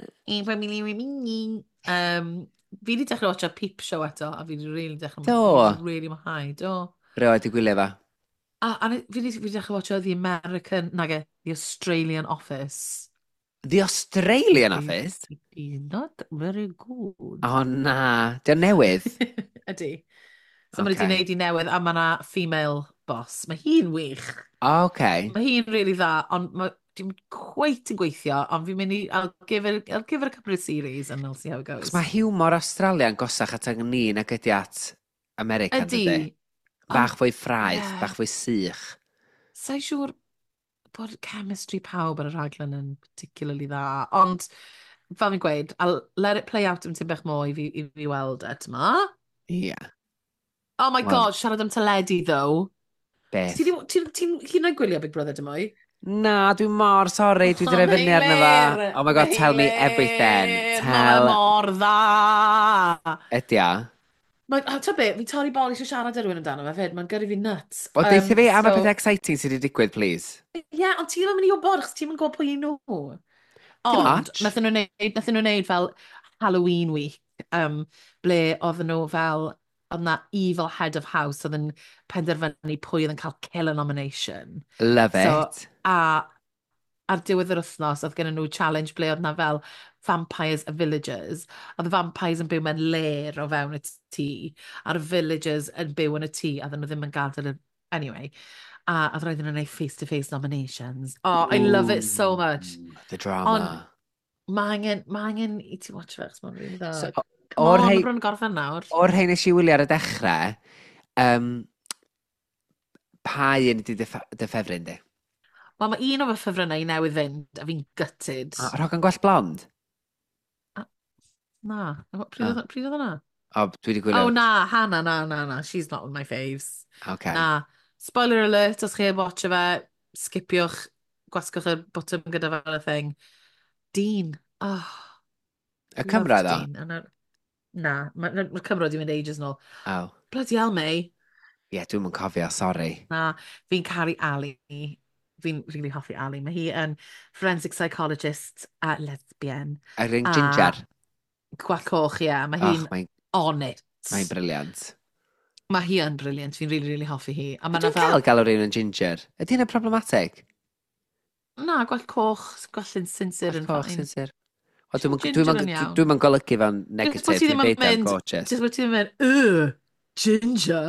Fi wedi dechrau watcha Peep Show eto, a fi wedi really dechrau... Do? Really mwynhau, do. Rhaid i gwylio fa. A fi wedi dechrau watcha The The Australian Office. The Australian Office? He's not very good. O na, di'n newydd. Ydy. So mae wedi gwneud i newydd, a mae yna female boss. Mae hi'n wych. O, okay. Mae hi'n really dda, ond dim cweit yn gweithio, ond fi'n mynd i, I'll give it a couple of series and I'll see how it goes. Cos mae hiwmor Australia'n gosach at yng ni nag ydi at America, Ydy. Bach fwy ffraith, bach fwy sych. Sa'n siŵr bod chemistry pawb ar y rhaglen yn particularly dda, ond fel fi'n gweud, I'll let it play out am ti'n bech mwy i fi weld et ma. Ie. Oh my god, siarad am teledu, though. Beth? Ti'n hyn o'i gwylio Big Brother, dim o'i? Na, dwi'n mor sori, dwi'n dre fyny arno fa. Oh my god, tell me everything. Mae mor dda. Ydia. Ta be, fi torri bol eisiau siarad ar rhywun amdano fe, fed, mae'n gyrru fi nuts. O, deitha fi am y peth exciting sydd wedi digwydd, please. Ie, ond ti'n mynd i wybod, achos ti'n mynd gwybod pwy i nhw. Ond, nathyn nhw wneud fel Halloween week, ble oedd nhw fel, oedd na evil head of house, oedd yn penderfynu pwy oedd yn cael killer nomination. Love it. A ar diwedd yr wythnos, oedd gen nhw challenge ble oedd na fel vampires a villagers. Oedd y vampires yn byw mewn ler o fewn y tŷ, a'r villagers yn byw yn y tŷ, a nhw ddim yn gadael y... Anyway, a oedd roedden nhw'n gwneud face-to-face nominations. Oh, I love it so much. The drama. Ond mae angen i ti watch fe, achos mae'n rili dda. So, Come on, mae bron yn gorffen nawr. O'r rhain nes i wylio ar y dechrau, pa un ydi dy ffefryn di? Wel, mae un o fy ffefrynnau i newydd fynd, a fi'n gutted. Rhogan gwell blond? Na. Pryd oedd hwnna? O, dwi wedi gwylio. Oh, na, Hannah, na. She's not one of my faves. Okay. Na. Spoiler alert, os chi heb watcha fe, skipiwch, gwasgwch y bottom gyda fel y thing. Dean. Oh. Y Cymra, ddo? Na, mae Cymro di mynd ages nôl. Oh. Bloody hell, May. Ie, dwi'n mynd cofio, sori. Na, fi'n caru Ali. Fi'n really hoffi Ali. Mae hi yn forensic psychologist a lesbian. Yr un ginger? Gwall coch, ie. Mae hi'n on it. Mae'n briliant. Mae hi yn briliant. Fi'n really hoffi hi. Dwi'n cael galw'r un yn ginger. Ydy hynny problematic? Na, gwall coch, gwall yn sinsir yn ffain. Sinsir. Dwi'n mynd golygu fan negatif. Dwi'n beid am gorgeous. Just bod ti'n mynd, ginger.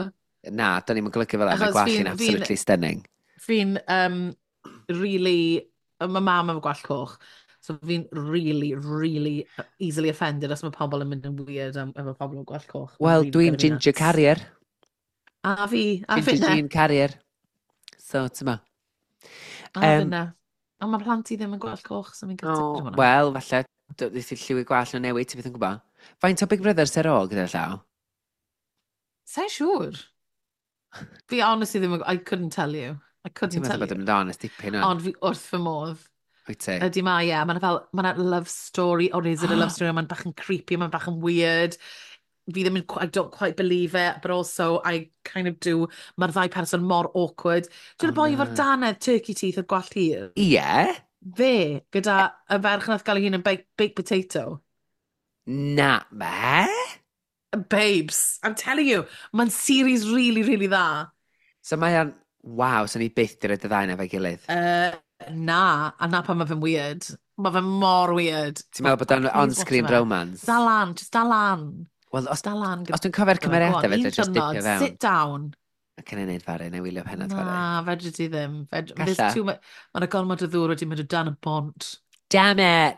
Na, do'n ni'n golygu fel yna, mae Achos gwallt hi'n absolutely stunning. fi'n really, mae mam efo gwallt coch, so fi'n really easily offended os mae pobl yn mynd yn weird efo pobl efo gwallt coch. Mae'n Wel, really dwi'n gyrru fi ginger nuts. carrier. A fi Ginger ne, Jean carrier. So, tyma. a fi ne. Ond mae plant i ddim yn gwallt coch, so fi'n gyda'r hwnna. Wel, falle, dweud i lliwi gwallt nhw newid, ti beth yn gwybod? Faint o Big Brother ser ôl gyda'r llaw? Sa'n siŵr? Fi honestly ddim yn, I couldn't tell you. I Ti'n couldn't meddwl tell bod you. yn honest dipyn o'n? Ond fi wrth fy modd. Wyt ti? Ydy ma, ie. Mae'n love story, or is it a love story? Mae'n bach yn creepy, mae'n bach yn weird. Fi ddim yn, I don't quite believe it, but also I kind of do. Mae'r ddau person mor awkward. Dwi'n y boi efo'r na. danedd turkey teeth a gwallt hir. Ie? Fe, gyda y ferch nath gael ei hun yn baked potato. Na, me? Babes, I'm telling you, mae'n series really dda. So mae o'n, waw, so ni byth di roed y ddau na fe gilydd. Na, a na pan mae fe'n weird. Mae fe'n mor weird. Ti'n meddwl bod o'n Please on-screen watch fe. romance? Dal lan, just dal lan. Wel, os Dal lan. os dwi'n cofio'r cymeriadau fe, Un dwi'n just diwrnod, dipio fewn. sit down. Ac yn ei wneud fari, neu wylio penod fari. Na, fedri ti ddim. Galla. Mae'n y gormod o ddŵr wedi mynd o dan y bont. Damn it!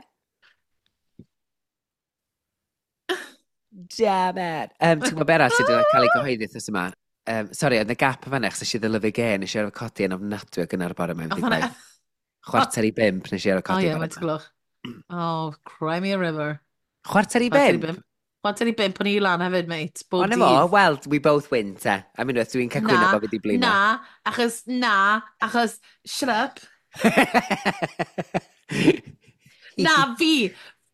Damn it! Ti'n gwybod be arall sydd wedi cael ei gyhoeddi thos yma? Sorry, oedd y gap y fanach, nes i ddylyfu gen, nes i ar y codi yn ofnadwy o gynnar bore mewn ddigwydd. Chwarter i 5 nes i ar y O codi. ie, mae'n glwch. Oh, cry me a river. Chwarter i 5? Chwarter i 5, o'n i lan hefyd, mate. Bob Ond dydd. efo, wel, we both win, te. I mean, dwi'n cael cwyno bod fi di blino. achos, shut up. Na, fi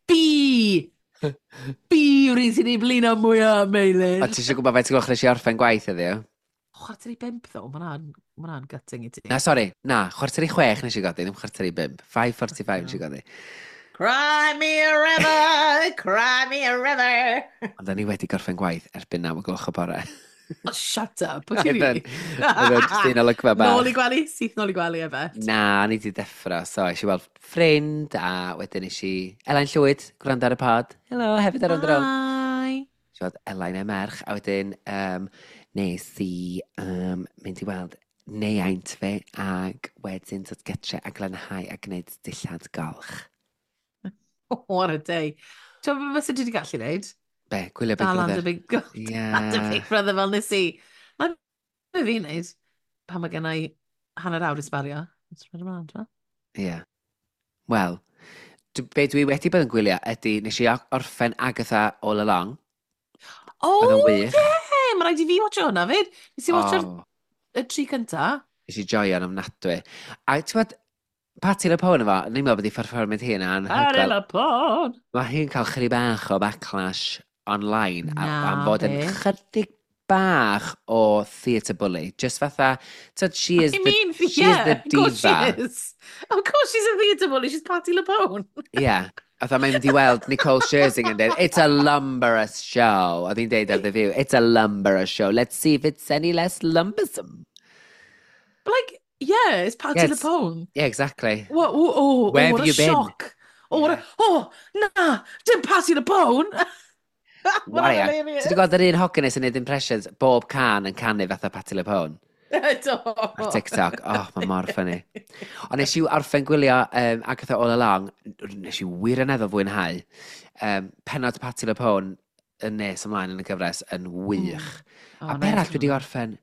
yw'r un sy'n ei blino mwyaf, Meilir. O, ti eisiau gwybod faint o gloch nes i orffen gwaith heddiw? Chwarter i 5, ddo, mae'n gutting i ti. Na, sori, na, chwarter i 6 nes i godi, ddim chwarter i 5. 5:45 nes i godi. Cry me a river, cry me a river. Ond da ni wedi gorffen gwaith erbyn 9 o gloch o bore. Oh, shut up. Oedd yn just un olygfa bach. Nôl i gwely, syth nôl i gwely efo. Na, ni di deffro, so eisiau weld ffrind, a wedyn eisiau Elain Llwyd, gwrando ar y pod. Helo, hefyd ar ond rownd. Hi. Eisiau weld Elain e merch, a wedyn nes i mynd i weld neuaint fe, ag wedyn dod getre a glanhau a gwneud dillad golch. What a day. Ti'n beth sydd wedi gallu gwneud? Be, gwylio Big Dal and a Brother? big god. And a big brother fel nes i. Na be fi'n neud. Pan mae gen i hanner awr i sbario. Ie. Wel, be dwi wedi bod yn gwylio ydy, nes i orffen Agatha All Along. Oedd Oh, o'n ie! wych. Mae rhaid i fi watcho hwnna, fyd. Nes i watcho'r O, y tri cynta. nes i joio'n ofnadwy. A ti'n bod, Patti LuPone efo, ni'n meddwl bod i fforfformiad hi yna Ariel y pôn. Mae hi'n cael chydig bach o backlash online Na, am fod yn fe. chydig bach o theatre bully. Just fatha, she is I the, mean, she is the yeah, of course diva. she is. Of course she's a theatre bully. She's Patti LuPone. Yeah. Fatha mae'n mynd i weld Nicole Scherzinger yn dweud, it's a lumberous show. Oedd hi'n dweud ar The View, it's a lumberous show. Let's see if it's any less lumbersome. But like, yeah, it's Patti Yeah, it's- LuPone. Yeah, exactly. Where have what you a been? shock. Nah, dim Patti LuPone. What a Waria. hilarious. Ti'n gweld yr un hogyn sy'n neud impressions, bob can yn canu fatha Patti LuPone ar TikTok. Oh, mae mor ffynnu. Ond nes i orffen gwylio Agatha All Along, nes i wirioneddol fwynhau. Penod Patti LuPone yn nes ymlaen yn y gyfres yn wych. A be arall dwi wedi orffen?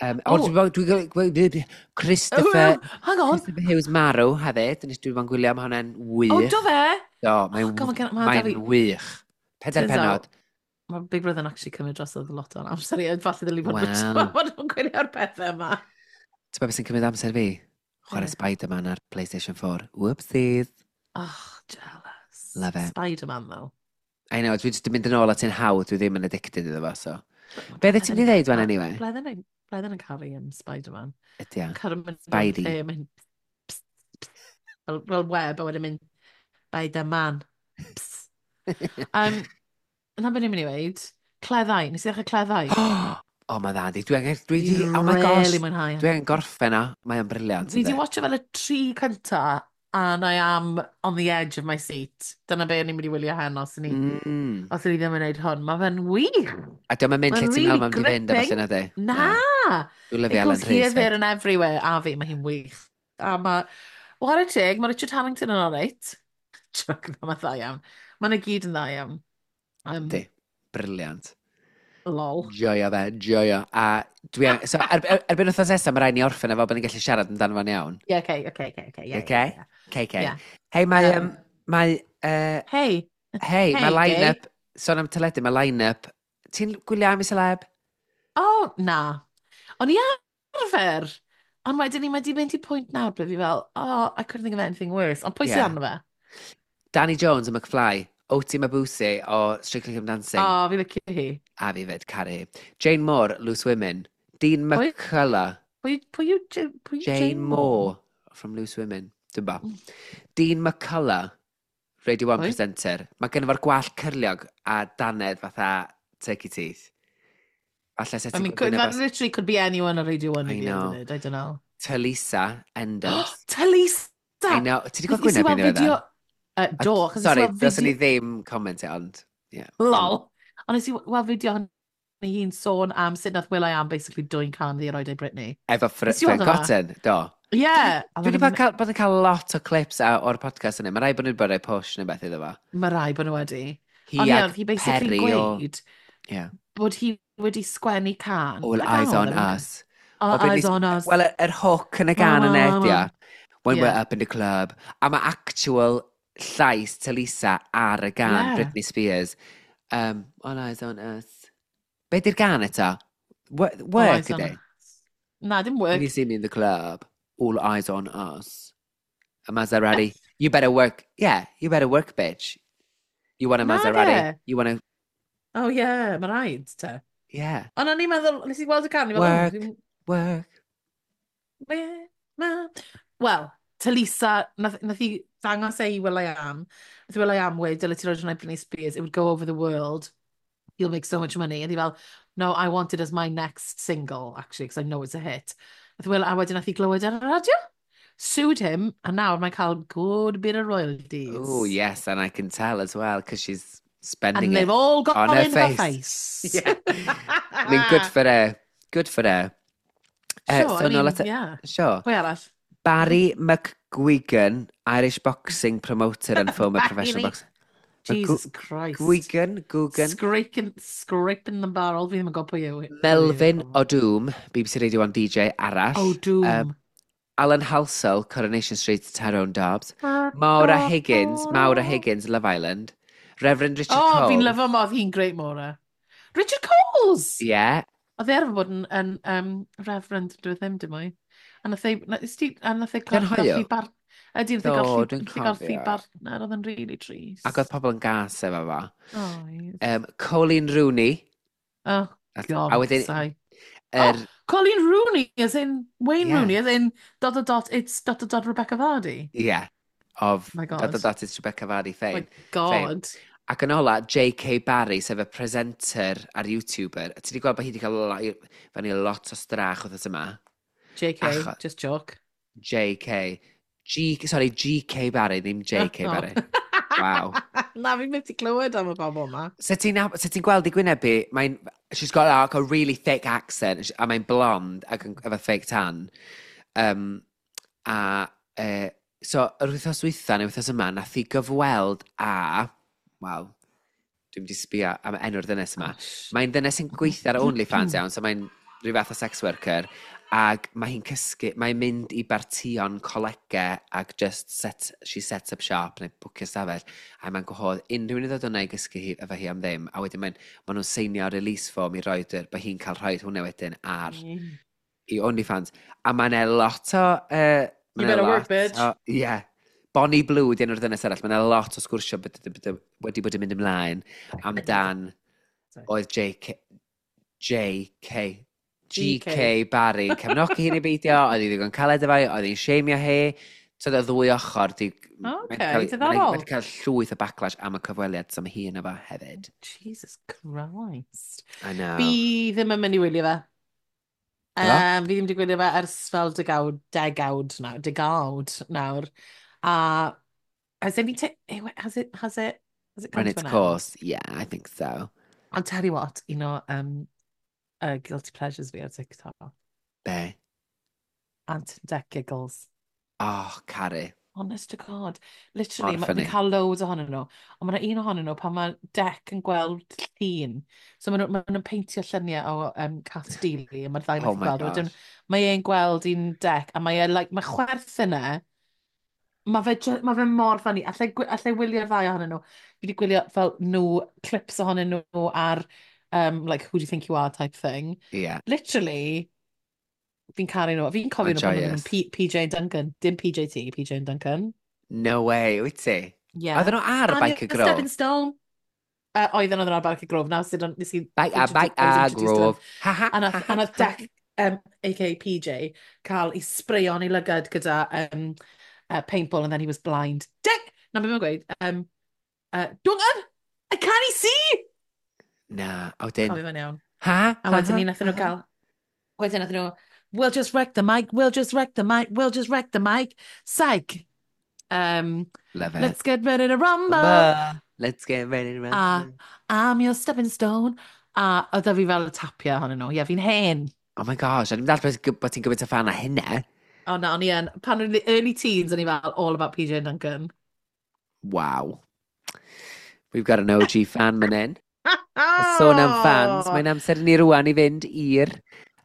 Christopher Hang on. Christopher Hughes marw hefyd, nes dwi wedi gwylio am hwnna'n wych. Oh, do fe? Do, God, ma' mae'n David- wych. Pedair Turns penod. Mae Big Brother yn actually cymryd dros oedd lot o'n amser i, falle ddylai bod Wel. bod nhw'n gwylio'r pethau yma. Ti'n beth sy'n cymryd amser fi? Chwarae Ie. Spider-Man ar PlayStation 4. Whoopsies. Oh, jealous. Love it. Spider-Man, though. I know, dwi jyst yn mynd yn ôl at un hawdd, dwi ddim yn addicted iddo fo, so. Be ddau ti'n mynd i ddeud fan anyway? Bledden yn caru yn Spider-Man. Ydy o. Caru mynd... Spidey. mynd... Fel web, a wedyn mynd... Spider-Man. Yna beth ni'n mynd i weid? Cleddau. Nes i ddechrau cleddau. O, mae dda, di. Dwi angen, Dwi oh my gosh. really mwynhau. Dwi angen gorffen o. Mae o'n briliant. Fi yndi? wedi watcho fel y tri cynta, and I am on the edge of my seat. Dyna be o'n i'n mynd i wylio hen Mm. os ni ddim yn gwneud hwn. Mae fe'n wych. A diolch yn mynd lle Mae'n ti'n meddwl really mam di fynd a falle gripping. na di. Na! Dwi'n lyfio It Ellen goes here, Rhys there fyd. and everywhere. A fi, mae hi'n wych. A mae... Wara teg, mae Richard Harrington yn alright. Mae'n dda iawn. Mae'n y gyd yn dda iawn. Di, briliant. Lol. Joio fe, joio. A so, erbyn wythnos nesaf, mae rhaid ni orffen efo bod ni'n gallu siarad amdano fo'n iawn. Yeah, okay. Okay? Okay. Yeah. Hei, mae, Hey. hei, mae Hey, line-up, sôn am teledu, mae line-up, ti'n gwylio am i celeb? Oh, na. O'n i arfer. Ond wedyn ni wedi mynd i pwynt nawr ble fi fel, oh, I couldn't think of anything worse. Ond pwy sydd Yeah. arno fe? Danny Jones o McFly, Oti Mabuse o Strictly Come Dancing, Oh, fi licio hi. a fi fyd, caru. Jane Moore, Loose Women. Dean Pwy? McCullough, Pwy yw Jane Moore from Loose Women. Dwi'n bo. Dean McCullough, Radio 1 Pwy? presenter. Mae gen fo'r gwallt cyrliog a danedd fatha turkey teeth. Falle set I mean, ti'n that literally could be anyone on Radio 1 I at the end know. of it. I don't know. Talisa Enders. Talisa! I know. Ti di gweld Nes i gwyneb i weld ni fideo... fydda? Do, achos nes i Sorry, weld dylswn ni fideo... ddim comment it, ond... Yeah. Lol. Ond nes i weld fideo hynny hi'n sôn am sut nath Will.i.am basically dwy'n can ddi roed ei Britney. Efo Nes i Frank weld hwnna? Cotton, do. Yeah. Dwi wedi bod yn cael lot o clips o'r podcast yna. Mae rai bod nhw'n bod ei push neu beth iddo fo. Mae rai bod nhw wedi. Hi Ond ie, ag oedd hi basically Perry o... gweud Yeah. bod hi wedi sgwennu can. All eyes on us. All eyes on us. Wel, yr hook yn y gan yn edia. When we're Yeah. up in the club. A mae actual llais Talisa ar y gan Yeah. Britney Spears. All eyes on us. Be di'r gan eto? Work eyes on ydi? us. Na, dim When work. you see me in the club, all eyes on us. A Maserati. You better work. Yeah, you better work, bitch. You want a Na, Maserati? de. You want a... Oh yeah, mae rhaid te. Yeah. Ond o'n i'n meddwl, nes i gweld y can, Work. Wel, Talisa, nath hi ddangos ei Will.i.am. Nath Will.i.am weid, dyle ti roed hwnna i Britney Spears, it would go over the world. You'll make so much money. A di fel, no, I want it as my next single, actually, because I know it's a hit. A wedyn nath hi glywed ar y radio. Sued him, and nawr mae'n cael good bit of royalties. Oh, yes, and I can tell as well, because she's spending And it they've all got on her in her face. face. Yeah. I mean, good for her. Good for her. Sure, I mean, yeah. Sure. Pwy arall? Barry McGuigan, Irish boxing promoter and former professional boxer. Jesus Christ. Guigan? Scraping the barrel. Fi ddim yn gwybod pwy yw. Melvin O'Doom, BBC Radio 1 DJ arall. O'Doom. Alan Halsell, Coronation Street, Tyrone Dobbs. Maura Higgins, Love Island. Reverend Richard Cole. Oh, fi'n lyfo modd hi'n great Maura. Richard Coles! Yeah. Oedd e arfer bod yn reverend, dwi ddim dim mwy. A nath ei hoyw? Ydy, nath Do, ei dwi'n golli cofio. bartner, oedd yn really trist. Ac oedd pobl yn gas efo fo. Oh, Colleen Rooney. oh God, A wedyn... sai. Er, Colleen Rooney, as in Wayne Yeah. Rooney, as in ... it's ... Rebecca Vardy. yeah. Of... My God. That is Rebecca Vardy My fame. God. Ac yn ola, J.K. Barry, sef y presenter a'r YouTuber. Ti wedi gweld bod hi wedi cael fannu lot o strach wrth yma? JK, just joke. J.K. G.K. Barry, ddim J.K. Oh. Barry. Wow. Na, fi'n mynd i clywed am y bobl yma. So ti'n gweld i gwynebu, she's got like a really thick accent, a mae'n blonde ac efo fake tan. So, yr wythnos wytha neu wythnos yma, nath i gyfweld wel, dwi'n di sbio am enw'r ddynes yma. Mae'n ddynes sy'n gweithio ar OnlyFans iawn, so mae'n rhyw fath o sex worker, ac mae hi'n cysgu, mae'n mynd i bartion colegau ac she sets up shop neu bwcio stafell, a mae'n gwahodd unrhyw un i ddod hwnna i gysgu hi efo hi am ddim, a wedyn maen nhw'n seinio release form i roed bod hi'n cael rhoi hwnna wedyn ar i OnlyFans. A mae'n lot o... You better work, bitch. Yeah. Bonnie Blue, di enw'r ddynes arall. Mae'n lot o sgwrsio wedi bod yn mynd ymlaen amdan oedd GK Barry cefnogi hi'n ei beidio, oedd hi ddigon caled efo, oedd hi'n sheimio hi. So oedd y ddwy ochr. diddorol. Mae'n cael llwyth o backlash am y cyfweliad, so mae hi yn efo hefyd. Jesus Christ. I know. Fi ddim yn mynd i wylio fe. Fi ddim wedi gwylio fe ers fel degawd nawr. A has it been has it come Run to its an end? course. Yeah, I think so. I'll tell you what, guilty pleasures fi ar TikTok. Be? Ant Deck Giggles. Oh, caru. Honest to God. Literally, Mor fi'n funny. cael loads ohonyn nhw. Ond mae yna un ohonyn nhw pan mae Dec yn gweld llun. So maen nhw'n peintio lluniau o Cat Steely a mae'r ddau Oh methu my gweld. Wedyn gosh. mae e'n gweld un Dec a mae chwerth yna. Mae fe mor ffynnu. Allai wylio'r ddau ohonyn nhw. Fi wedi gwylio fel nhw, clips ohonyn nhw ar like, who do you think you are type thing. Yeah. Literally, fi'n caru nhw. Fi'n Mae'n cofio nhw pan oedden nhw'n joyous. PJ Duncan. Dim PJT, PJ Duncan. No way, wyt ti? Yeah. Oedden nhw ar I'm your Bike y stepping Grove? stone. Oedden nhw'n ar Barc y Grof. Nawr sydd nes i Bike I was a introduced to them. Grove. Ha ha A ha ha nath ha. Dec, a.k.a. PJ, cael ei sbreio'n ei lygad gyda paintball and then he was blind. Dec! Na beth mae'n gweud? Dwngad! I can't see! Na, o dyn. Cofio fe'n iawn. Ha A ha wedyn ha ni nath ha nhw ha. gael... Wedyn nath nhw... We'll just wreck the mic, we'll just wreck the mic, we'll just wreck the mic. Psych. Love it. Let's get ready to rumble. Rumba. Let's get ready to A rumble. I'm your stepping stone. A oedd fi fel y tapio honno nhw. Ie, fi'n hen. Oh my gosh, a ddim dall bod ti'n gymaint o fan a hynna. O na, o'n i yn. Pan o'n i early teens, o'n i fel all about PJ Duncan. Wow. We've got an OG fan man in. A sôn am fans, mae'n amser i ni rwan i fynd i'r...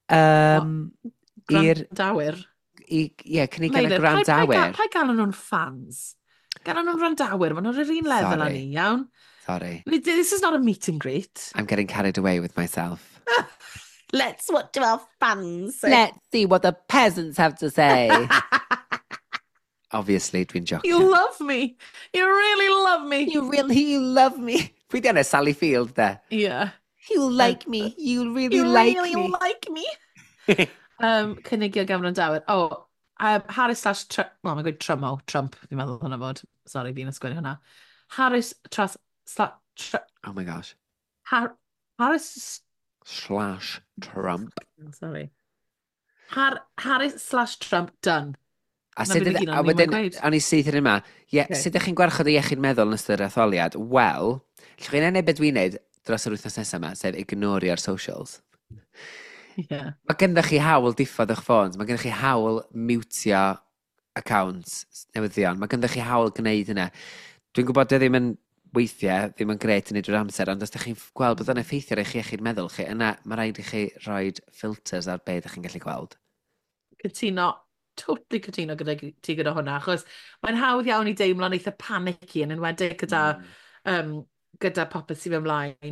i'r... Grandawyr. Ie, cynnig gan y Meilir, grandawyr. pa galon nhw'n fans? Galon nhw'n grandawyr, maen nhw'n yr un lefel â Sorry. ni, iawn? Sorry. This is not a meet and greet. I'm getting carried away with myself. What do our fans say? Let's see what the peasants have to say. Obviously, dwi'n jocio. You love me. You really love me. You love me. Pwy di yna, Sally Field, de? Yeah. You like me. You really You like really me. like me. Cynnig i'r gamron dawyr. Harris slash Trump. Wel, mae'n gweud Trump. Trump, fi'n meddwl hwnna fod. Sorry, fi'n ysgwennu hwnna. Harris slash... Oh my gosh. Harris... Slash Trump. Sorry. Harris slash Trump, done. A Na sut be ydyn, fi gyd a o'n i wedyn, moyn gweud. o'n i syth yn yma, Okay. sut ydych chi'n gwarchod y iechyd meddwl yn ystod yr etholiad? Wel, llwch chi'n ennig beth dwi'n neud dros yr wythnos nesaf yma, sef ignorio'r socials. Yeah. Mae gennych chi hawl diffodd eich ffôns, mae gennych chi hawl mutio accounts newyddion, mae gennych chi hawl gwneud hynna. Dwi'n gwybod dwi ddim yn weithiau, ddim yn gret yn neud o'r amser, ond os ydych chi'n gweld bod yna effeithio ar eich iechyd meddwl chi, yna mae rhaid i chi rhoi filters ar be ydych chi'n gallu gweld. Totally cytuno gyda hwnna, achos mae'n hawdd iawn i deimlo'n eitha panicky yn enwedig gyda popeth sydd ymlaen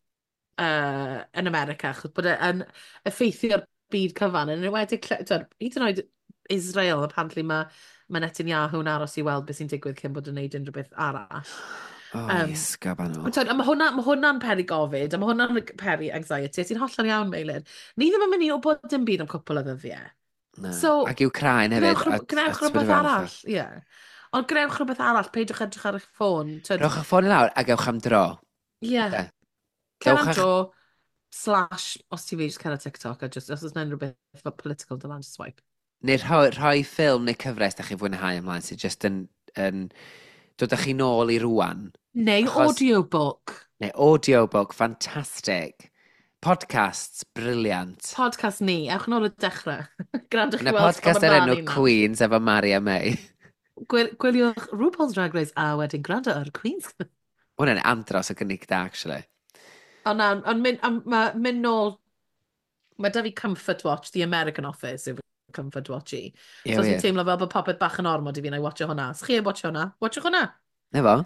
yn America, achos bod e'n effeithio'r byd cyfan, yn enwedig, hyd yn oed Israel, apparently mae Netanyahu'n aros i weld beth sy'n digwydd cyn bod yn neud unrhyw beth arall. Isgab anno. Mae hwnna'n peri gofid, a mae hwnna'n peri anxiety, a ti'n hollol iawn, Meilir. Ni ddim yn mynd i o bod dim byd am cwpl o ddyddiau. So, ac yw craen hefyd. Gnewch rhywbeth arall, ie. Ond gnewch rhywbeth arall, peidiwch edrych ar eich ffôn. Rhowch eich ffôn i lawr a gewch am dro. Ie. Cer am dro, / os ti fi jyst cer o TikTok, a just, os oes rhywbeth efo political dylan, just swipe. Neu rhoi ffilm neu cyfres da chi fwynhau ymlaen sydd jyst yn dod â chi nôl i rwan. Neu audiobook. Neu audiobook, fantastic. Podcasts, briliant. Podcast ni, ewch nôl y dechrau. Grandwch chi Yna weld podcast ar enw Queens efo Maria May. Gwylioch RuPaul's Drag Race a wedyn gwrando ar Queens. Hwna'n andros o gynnig da, actually. Ond mynd nôl, mae da fi Comfort Watch, The American Office yw Comfort Watch i. So os ti'n teimlo fel bod popeth bach yn ormod i fi, na i watcho hwnna. Os chi ei watcho hwnna, watchwch hwnna. Ne fo.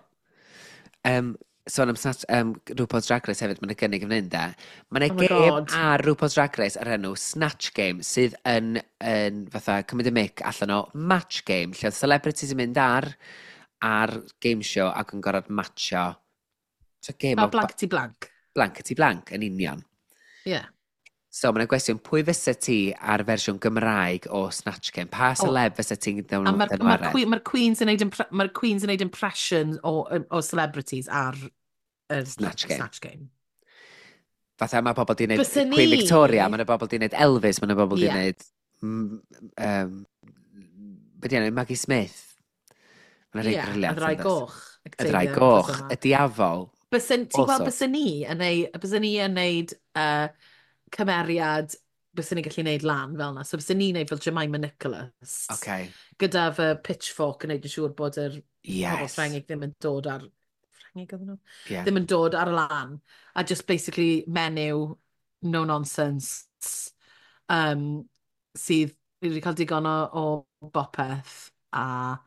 Sôn am RuPaul's Drag Race hefyd, mae'n gynnig yn mynd da. Mae'n gêm ar RuPaul's Drag Race ar enw Snatch Game, sydd yn fatha cymryd y mic allan o match game, lle oedd celebrities yn mynd ar game show ac yn gorfod matcho. So game o blank ti blank. Blank ti blank, yn union. Ie. Yeah. So, mae'n gwestiwn, pwy fysa ti ar fersiwn Gymraeg o Snatch Game? Pa celeb fysa ti'n dynwared? Mae'r Queens yn neud impression o celebrities ar Snatch Game. Fatha mae pobl di wneud Queen Victoria, mae pobl di wneud Elvis, mae pobl di wneud... Be di wneud? Maggie Smith. Mae'n rhaid Ie, y briliant ddau yn dweud. goch. Y drai Octavia, goch, wythnos yma. y diafol, Ti'n all gweld sorts. bysyn ni yn neud cymeriad, bysyn ni gallu neud lan fel yna. So bysyn ni'n neud fel Jemima Nicholas. Okay. Gyda fy pitchfork yn neud yn siŵr bod yr pobl Yes. Ffrengig ddim yn dod ar... Ffrengig oedden nhw? Yeah. Ddim yn dod ar y lan. A just basically menyw, no nonsense, sydd wedi cael digon o bopeth a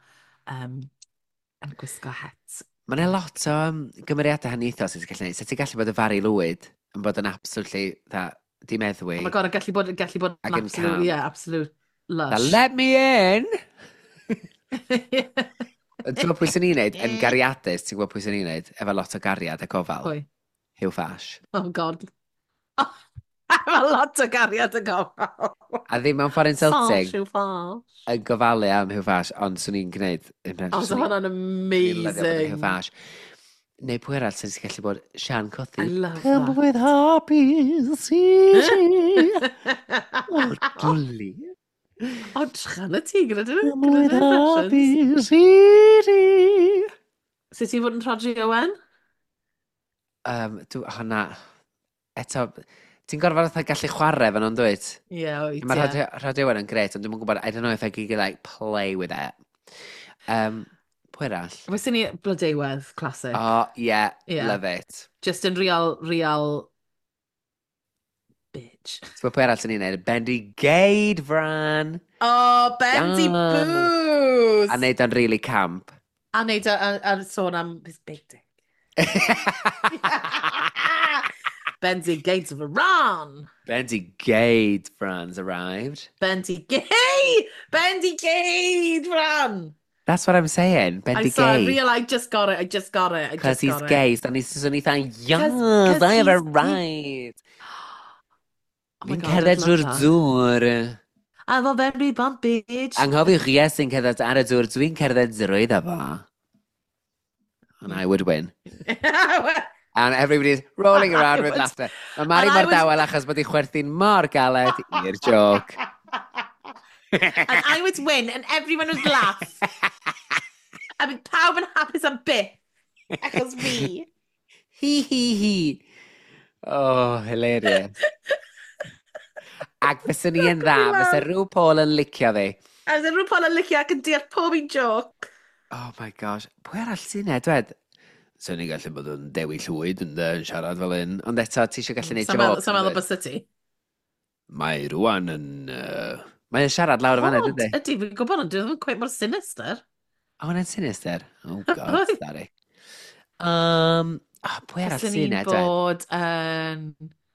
yn gwisgo het. Mae'n lot o gymeriadau hynnytho sydd ti'n gallu gwneud. So ti'n gallu bod y fari lwyd yn bod yn absolutely di meddwi. Oh my god, yn gallu bod Ac yn yn absolute, calm. yeah, absolute lush. Let me in! Ti'n gwybod pwy sy'n ni'n neud? Yn gariadus, ti'n gwybod pwy sy'n ni'n neud? Efo lot o gariad a gofal. Pwy? Hugh Fash. Oh god. Mae lot o gariad yn gofal. A ddim mewn ffordd insulting. Sash yw Fash. Yn gofalu am Hugh Fash, ond swn i'n gwneud... O, so hwnna'n amazing. Hugh Fash. Neu pwy arall sy'n gallu bod Sian Cothi. I love Come that. with happy city. O, dwli. O, drchan y ti gyda dyn Come with nhw. happy city. Sut ti'n fod yn Rodri Owen? Honna... Eto, ti'n gorfod fatha gallu chwarae fan o'n dweud? Ie, oed, Mae ie. Radio One yn gret, ond dwi'n gwybod, I don't know if I could like play with it. Pwy arall? Wysyn ni Blodeuwedd, classic. Oh, yeah, Yeah. love it. Just yn real bitch. Ti'n pwy arall sy'n ni'n neud? Bendigade, Fran. Oh, Bendy Iawn. Booze! A neud o'n really camp. A neud a sôn am his big dick. Bendy Gates of Iran. Bendigade, Fran's arrived. Bendy Gay! Bendy Gay, Fran! That's what I'm saying, I saw it, Bendigade. real, I just got it. Because he's gay, so he's yes, 'Cause I have he's- arrived. Oh my Fi'n God, I cerdded love drwy'r that. dŵr. I'm a very bump bitch. Anghofiwch yes sy'n cerdded ar y dŵr, dwi'n cerdded drwy fo. And I would win. And everybody's rolling around with laughter. Mae Mari And I mor dawel achos bod ei chwerthu'n mor galed i'r joc. And I would win, and everyone would laugh. I mean, pawb yn hapus am bit. Achos fi. Hi. Oh, hilarious. Ac fyswn ni yn dda, fysa rhyw Paul yn licio fi. A ydyn nhw'n pol yn licio ac yn deall pob un joc. Oh my gosh. Pwy arall sy'n edwed? So ni'n gallu bod yn dewi llwyd yn siarad fel un. Ond eto, ti eisiau gallu neud joc. Sa'n meddwl bys ti? Mae rwan yn... Mae'n siarad lawr y fanna, dydy? Ydy, fi'n gwybod, ond dwi'n quite more sinister. O, hwnna'n sinister. Oh, god, Right. sorry. Pwy arall Fyswn sy'n ni'n edwed? bod yn...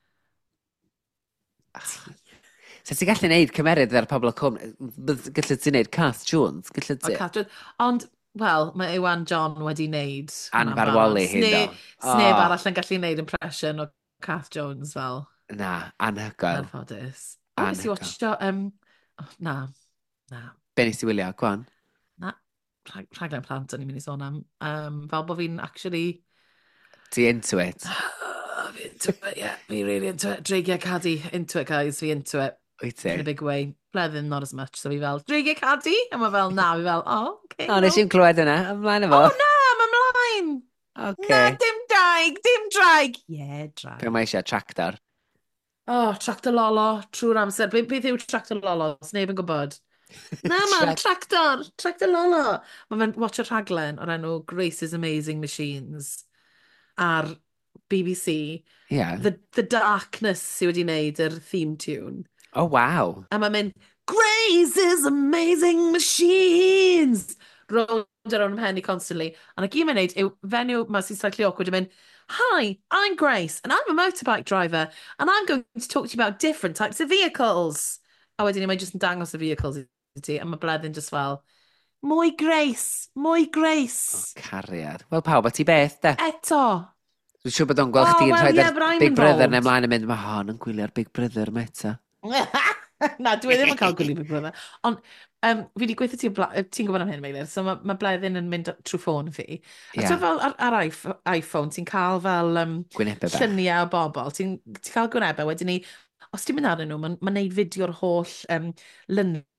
So ti'n gallu neud cymeryd ar pobl o cwm? Gallu ti'n neud Cath Jones? Gallu O ti? Catrin. Ond, wel, mae Iwan John wedi wneud... Anfarwoli hi, do. Sneb O. arall yn gallu neud impression o Cath Jones fel Na, anhygoel. anffodus. O, nes i Anhygoel. watcho... na. Be nes ti wylio? Gwan? Na. Rhaglen plant o'n i'n mynd i sôn am. Fel bod fi'n actually... Ti into it? Fi into it, yeah. Fi really into it. Dreigiau Cadi. Into it, guys. Fi into it. Wyt ti? In a big way. Bleddyn, not as much. So fi fel, Dreigiau Cadi? A mae fel, na. Fi fel, oh, okay. O, nes i'n clywed yna. Ymlaen efo. Oh, na, mae mlaen. Oce. Na, dim draig, dim draig. Yeah, draig. Pe mae eisiau tractor? Oh, Tractor Lolo, trwy'r amser. Beth yw Tractor Lolo? Sneb yn gwybod. Na, man, Tractor. Tractor Lolo. Mae fe'n watch y rhaglen o'r enw Grace's Amazing Machines ar BBC. Ie. The Darkness sydd wedi wneud yr theme tune. O, waw. A mae'n mynd, Grace's Amazing Machines! Round around ym mhen i constantly. And y gyd mae'n neud yw fenyw ma sy'n slightly awkward yn mynd, Hi, I'm Grace, and I'm a motorbike driver, and I'm going to talk to you about different types of vehicles. A wedyn ni, mae jyst yn dangos y vehicles i ti, a mae Bleddyn just fel, Mwy Grace, mwy O, Grace. cariad. Wel, pawb, o ti beth, de? Eto. Dwi'n siŵr bod o'n gweld Oh, chdi'n well, rhoi yeah, but I'm Big Brother involved. neu ymlaen yn mynd, mae hon yn gwylio'r Big Brother meta. Na, dwi ddim yn cael gwylio Big Brother. Ond fi wedi gweithio ti'n gwybod am hyn, Meilir, so mae Bleddyn yn mynd trwy ffôn fi. A Ie. ti'n fel ar iPhone, ti'n cael fel Gwynebau bach. lluniau o bobl, ti'n cael gwynebau, wedyn ni, os ti'n mynd arnyn nhw, mae'n neud fideo o'r holl luniau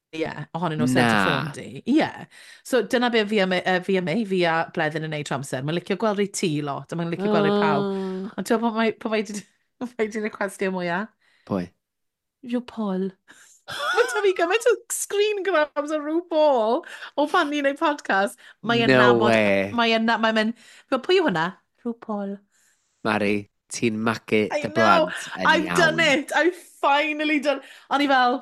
ohonyn nhw set o ffôn Na. di. So dyna be fi a Bleddyn yn neud trwy amser. Mae'n licio gweld ei ti lot, a mae'n licio gweld ei pawb. Oh. Ond ti'n meddwl pa mae di'n cwestiwn mwyaf? Pwy? Rhyw Paul. Mae'n tyfu gymaint o screen grabs o rhyw Paul o pan ni'n neud podcast. Mae'n No nabod, way. mae'n mynd, pwy yw hwnna? Rhyw Paul. Mari, ti'n magu I dy know, blant yn I've done iawn. it, I've finally done. O'n i fel,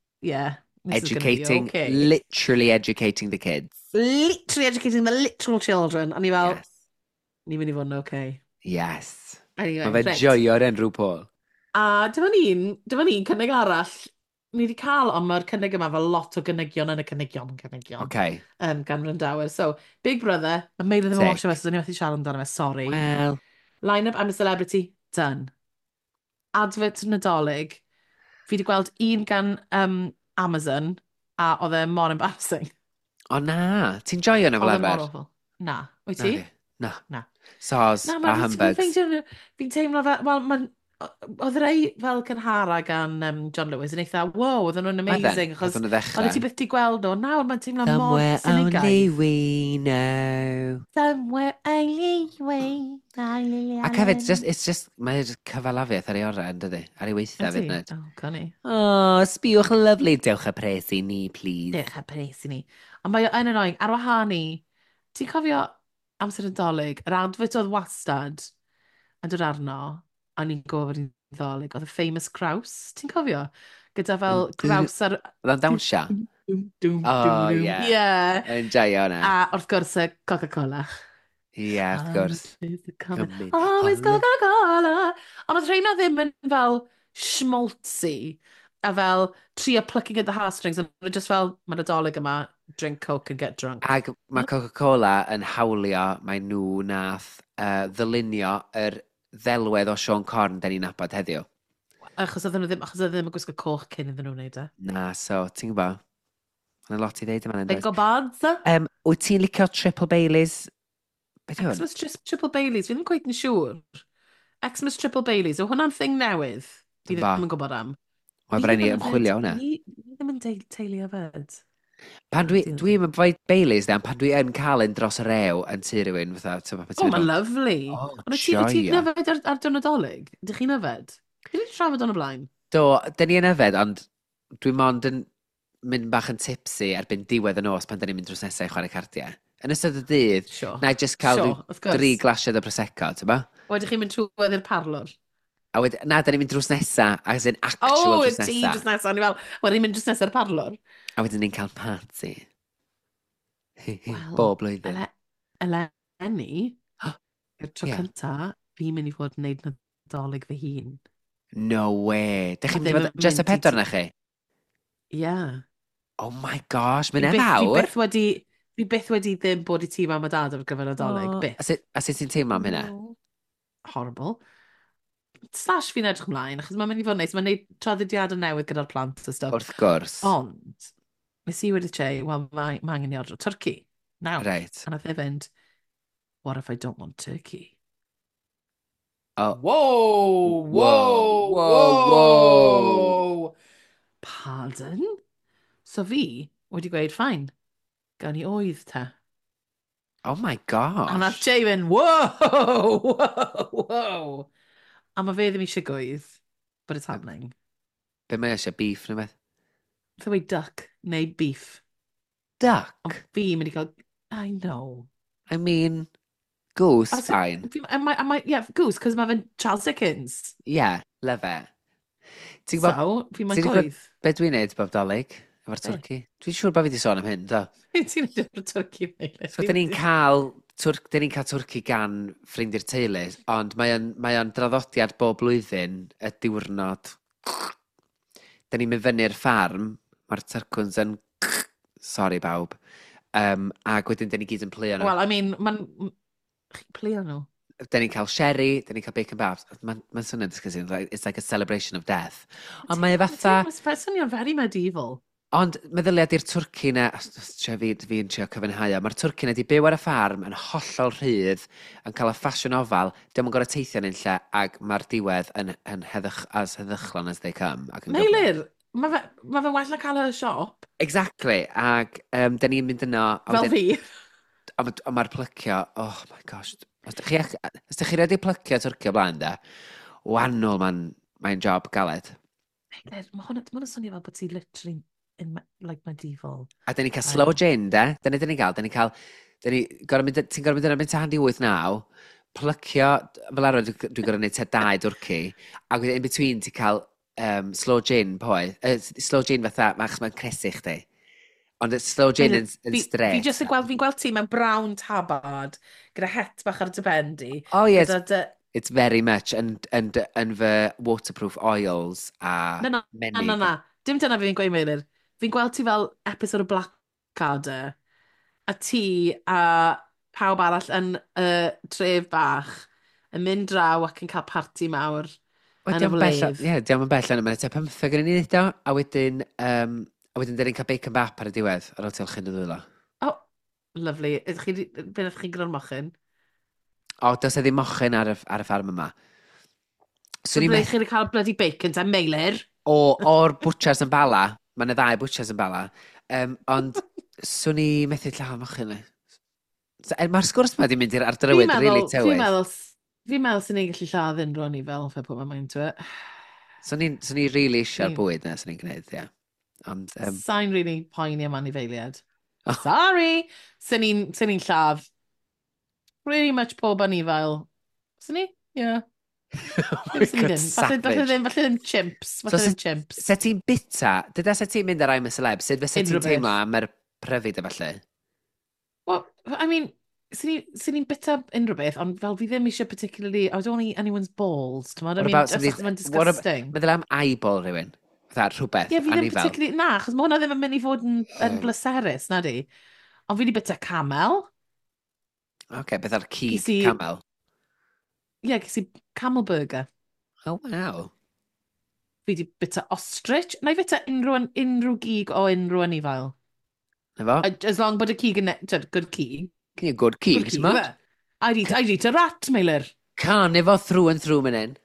this is going to be Educating, okay. literally educating the kids. Literally educating the literal children. O'n i fel, Yes. ni'n mynd i fod yn okay. Yes. Anyway, Mae fe reit. joio'r enrhyw Paul. A dyma ni'n cynnig arall. Ni wedi cael, ond mae'r cynnig yma fel lot o gynigion yn y cynigion. Okay. Gan Ryndawyr. So, Big Brother, mae Meir ddim yn Sick. watch fe, so dyn ni wedi siarad amdano fe, sorry. Well. Line-up, I'm a celebrity, done. Advert Nadolig, fi wedi gweld un gan Amazon, a oedd e mor embarrassing. O na, ti'n joio na fel Oedd e mor arfer? awful. Na, wyt ti? Na. Na. Sos Na, a humbugs. fi'n teimlo fel, oedd rei fel cynhara gan John Lewis yn eitha, wow, oedd nhw'n amazing, achos Oedd nhw oedd ti ddechrau. byth di gweld nhw, nawr mae'n teimlo mor Somewhere sinigaidd. only we know. Somewhere only we know. Ac hefyd, it's just, mae'n cyfalafiaeth ar ei orau, yn dydi? Ar ei weithiau fyd nid. O, gan i. Oh, sbiwch lyflu, dewch y pres i ni, please. Dech a pres i ni. Ond mae yn annoying, ar wahân i, ti'n cofio amser yn dolyg, yr adfod oedd wastad yn dod arno, a ni'n gofod i'n ddolyg, oedd y famous Kraus, ti'n cofio? Gyda fel Kraus ar... Oedd o'n dawnsio? Oh, ie. Yeah. Yn joio hwnna. A wrth gwrs y Coca-Cola. Ie, wrth gwrs. Cymru. Always Coca-Cola. Ond oedd rheina ddim yn fel schmaltzy, a fel trio plucking at the heartstrings, and just fel, mae'n adolyg yma, drink Coke and get drunk. Ac mae Coca-Cola yn hawlio, mae nhw nath ddylunio yr ddelwedd o Sean Corn den ni'n nabod heddiw. Achos oedden nhw ddim yn gwisgo coch cyn iddyn nhw wneud e. Na, so, ti'n gwybod? Mae'n lot i ddeud yma. Big gobads. Wyt ti'n licio Triple Baileys? Beth yw hwn? Xmas Triple Baileys, fi ddim quite yn siŵr. Xmas Triple Baileys, yw hwnna'n thing newydd? Fi Ba. ddim yn gwybod am. Mae Fi brau ni ddim yn ymchwilio hwnna. Fi ddim yn teulu yfed. Pan dwi'n fwy Baileys, pan dwi yn cael un dros y rew yn tu rhywun, fatha... O, mae'n lyflu. O, Ond ti'n joio. yfed ar diwrnodolig? Ydych chi'n yfed? Fi wedi trafod o'n y blaen. Do, dyn ni yn yfed, ond dwi'n mond yn mynd bach yn tipsy erbyn diwedd y nos pan dyn ni'n mynd drws nesau i chwarae cardiau. Yn ystod y dydd, Sure. na i just cael Sure, of course. 3 glasiad o Prosecco, ti'n ba? Wedych chi'n mynd trwy i'r parlor? A na, dyn ni'n mynd drws nesau, ac yn actual drws ti nesau. drws nesaf. Ni fel, wedyn mynd drws nesaf i'r parlor. A wedyn ni'n cael party. Wel, Bob blwyddyn. Eleni, i'r tro Ie. cynta, fi'n mynd i fod yn neud nadolig fy hun. No way. Dych chi'n Ddim mynd yn just y mynd i pedwar ti. na chi? Ie. Oh my gosh, Fi mynd e byth- fi fawr? byth wedi ddim bod i ti mam a dad ar gyfer nadolig, byth. A sut ti'n teimlo am hynna? Horrible. Slash fi'n edrych ymlaen, achos mae'n mynd i fod yn neis. Mae'n neud traddodiadau newydd gyda'r plant a stuff. Wrth gwrs. Ond, nes i wedi che, wel, mae angen i ordro turkey. Now. Right. A nath e fynd, what if I don't want turkey? Oh. Whoa, Whoa. Pardon? So fi wedi gweud, fine, gan i oedd te. Oh my A nath gosh. Jay fynd, whoa. A mae fe ddim eisiau gwydd, but it's happening. Be mae eisiau beef neu beth? Fe wedi duck neu beef. Duck? Ond fi mynd i cael, I know. I mean, goose, A fine. Yeah, goose, cos mae fe'n Charles Dickens. Yeah, love it. Ti'n gwybod So, fi mae'n ti'n gwbod- gwydd. be dwi'n neud bob dolyg efo'r Be? twrci? Dwi'n siŵr bod fi wedi sôn am hyn, do. Ti'n edrych o'r turkey meile. So, dyn ni'n cael twrci gan ffrindi'r teulu, ond mae o'n draddodiad bob blwyddyn y diwrnod. Dyn ni'n mynd fyny'r ffarm, mae'r tyrcwns yn sorry bawb, ac wedyn dyn ni gyd yn plio nhw. Well, I mean, mae'n... Chi'n plio nhw? Dyn ni'n cael sherry, dyn ni'n cael bacon babs. Mae'n swnio'n disgusting, it's like a celebration of death. Ond mae e fatha... Mae'n swnio'n very medieval. Ond meddyliad i'r twrci na, fi'n trio cyfynhau, mae'r twrci na di byw ar y ffarm yn hollol rhydd, yn cael y ffasiwn ofal, dim yn gorau teithio yn lle, ac mae'r diwedd yn heddychlon as they come. Meilir, mae fe well na cael y siop. Exactly, ac da ni'n mynd yno, a Fel wedyn, fi. mae'r plycio, oh my gosh, os da chi wedi plycio twrcio blaen da, wannol mae'n job galed. Mae hwnna'n swnio fel bod ti literally in, like, medieval. A da ni'n cael slow gin, da, dyna da ni'n cael, da ni'n cael, ti'n gorfod mynd yno beth handy 8-9, plycio, fel arfer dwi'n gorfod gwneud te 2 dwrci, a wedyn in between ti'n cael slow gin, pwy, slow gin fatha, mae'n cresu chdi. Ond y slow gin yn straight. Fi'n gweld ti mewn brown tabard, gyda het bach ar dy bendi. Oh yes, Gyda dy... it's very much, yn fy waterproof oils a Na, menig. Dim dyna fi'n gweud Meilir. Fi'n gweld ti fel episode o Blackadder, a ti a pawb arall yn y tref bach yn mynd draw ac yn cael parti mawr Wel, yn y wledd. Ie, diolch yn bell, mae'n te 15 yn ei wneud o, a wedyn dyn ni'n cael bacon bap ar y diwedd, ar ôl tilchyn y ddwylo. Oh, lovely. Be ydych chi'n gyda'r mochyn? O, does e ddim mochyn ar y ffarm yma. So ble chi wedi cael bloody bacon ta Meilir? O'r butchers yn bala, mae'n y ddau butchers yn bala, ond swn i methu llawn mochyn ni. Mae'r sgwrs yma wedi mynd i'r ardrywyd rili tywydd. Fi'n meddwl sy'n ni'n gallu lladd unrhyw ni fel fe pwy mae'n to it. Swn i'n rili eisiau'r bwyd na, swn i'n gwneud, ie. Sa'n really poeni am anifeiliad. Oh. Sorry! Sy'n ni'n lladd pretty much pob anifail. Sy'n ni? Yeah. Falle ddim chimps. Se ti'n bita, dyda se ti'n mynd ar I'm a Celeb, sut fe se ti'n teimlo am yr pryfyd e falle? Well, I mean, sy'n ni'n bita unrhyw beth, ond fel fi ddim eisiau particularly, I don't want to eat anyone's balls, ti'n meddwl? Mae'n disgusting. Meddwl am eyeball rhywun, fatha rhywbeth Ie, fi ddim particularly, na, achos mae hwnna ddim yn mynd i fod yn bleserus, na di. Ond fi wedi bita camel. Oce, beth ar cig camel? Ie, ges i camel burger. Oh, wow. Fi wedi bita ostrich. Na i bita unrhyw gig o unrhyw anifail. Efo? As long bod y cig yn good cig. Can you good cig, ti'n ma? I'd eat a rat, Meilir. Can, efo through and through mynd.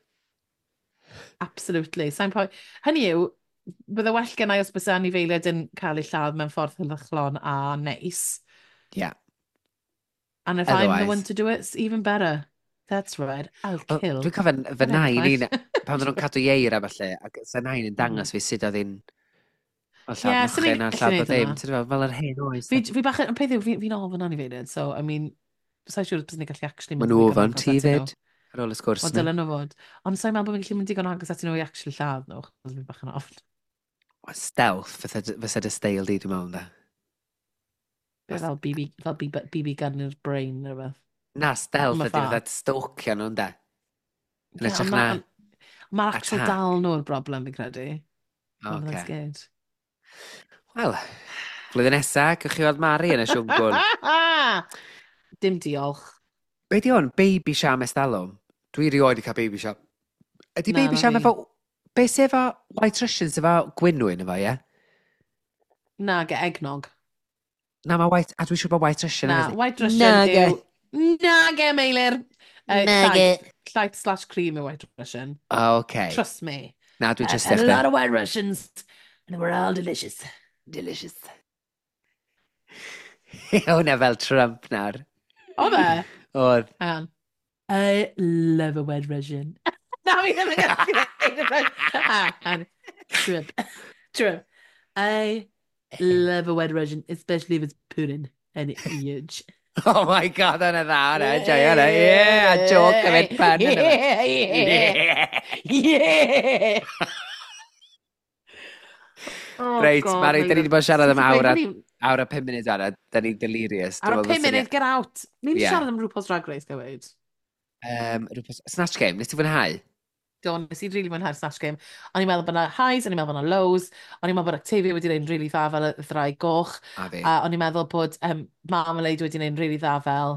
Absolutely. Hynny yw, bydde well gen i os bys anifeiliad yn cael ei lladd mewn ffordd hylachlon a neis. Yeah. And if I'm the one to do it, it's even better. That's right, I'll kill. Dwi'n cofio fy nain i'n, pan nhw'n cadw ieir a falle, ac fy nain yn dangos fi sut oedd hi'n o lladd mochyn a lladd o ddim, fel yr hen oes. Fi bach yn peth yw, fi'n ofyn anifeiliad, so, I mean, sa'n siŵr bys ni'n gallu actually... Ma'n ofyn ti fyd, ar ôl y sgwrs na. O, dylen nhw fod. Ond sa'n meddwl bod fi'n gallu mynd digon agos at nhw i actually lladd nhw, chos fi'n bach yn ofn. Stealth, fysa dy steil di, dwi'n meddwl, da. Fel BB gun i'r brain, neu beth. Na, stealth ydy fydda stocio nhw'n da. Mae'r actual dal nhw'r broblem, fi'n credu. Okay. Wel, flwyddyn nesaf, gwych chi weld Mari yn y siwngl. Dim diolch. Be di hwn? Baby Sham Estalwm? Dwi rioed i cael Baby Sham. Ydy Baby Sham efo... Be sy'n efo White Russians efo Gwynwyn efo, ie? Na, ge eggnog. Na, mae White... A dwi'n siŵr bod White Russian efo. Na, White Russian yw... Na, ge, Meilir. Llaeth/cream yw White Russian. Okay. Trust me. Na, dwi'n just a lot of White Russians. And they were all delicious. Delicious. Hwna fel Trump nawr. O fe? Oedd. I love a White Russian. Na, mi ddim yn Trump. I love a White Russian, especially if it's pudding and it's huge. Oh my god, yna dda, yna, joio yna, a joke am it pan yna. Yeah. Reit, Mari, da ni wedi bod siarad am awr a 5 munud yna, da ni'n delirious. Awr a 5 munud, get out. Ni'n siarad am RuPaul's Drag Race, gywyd? Snatch Game, nes ti fwynhau? Do, nes i'n really mwynhau'r Snatch Game. O'n i'n meddwl bod yna highs, o'n i'n meddwl bod yna lows, o'n i'n meddwl bod Octavia wedi gwneud really dda fel y ddrai goch. A o'n i'n meddwl bod Marmalade wedi gwneud really dda fel...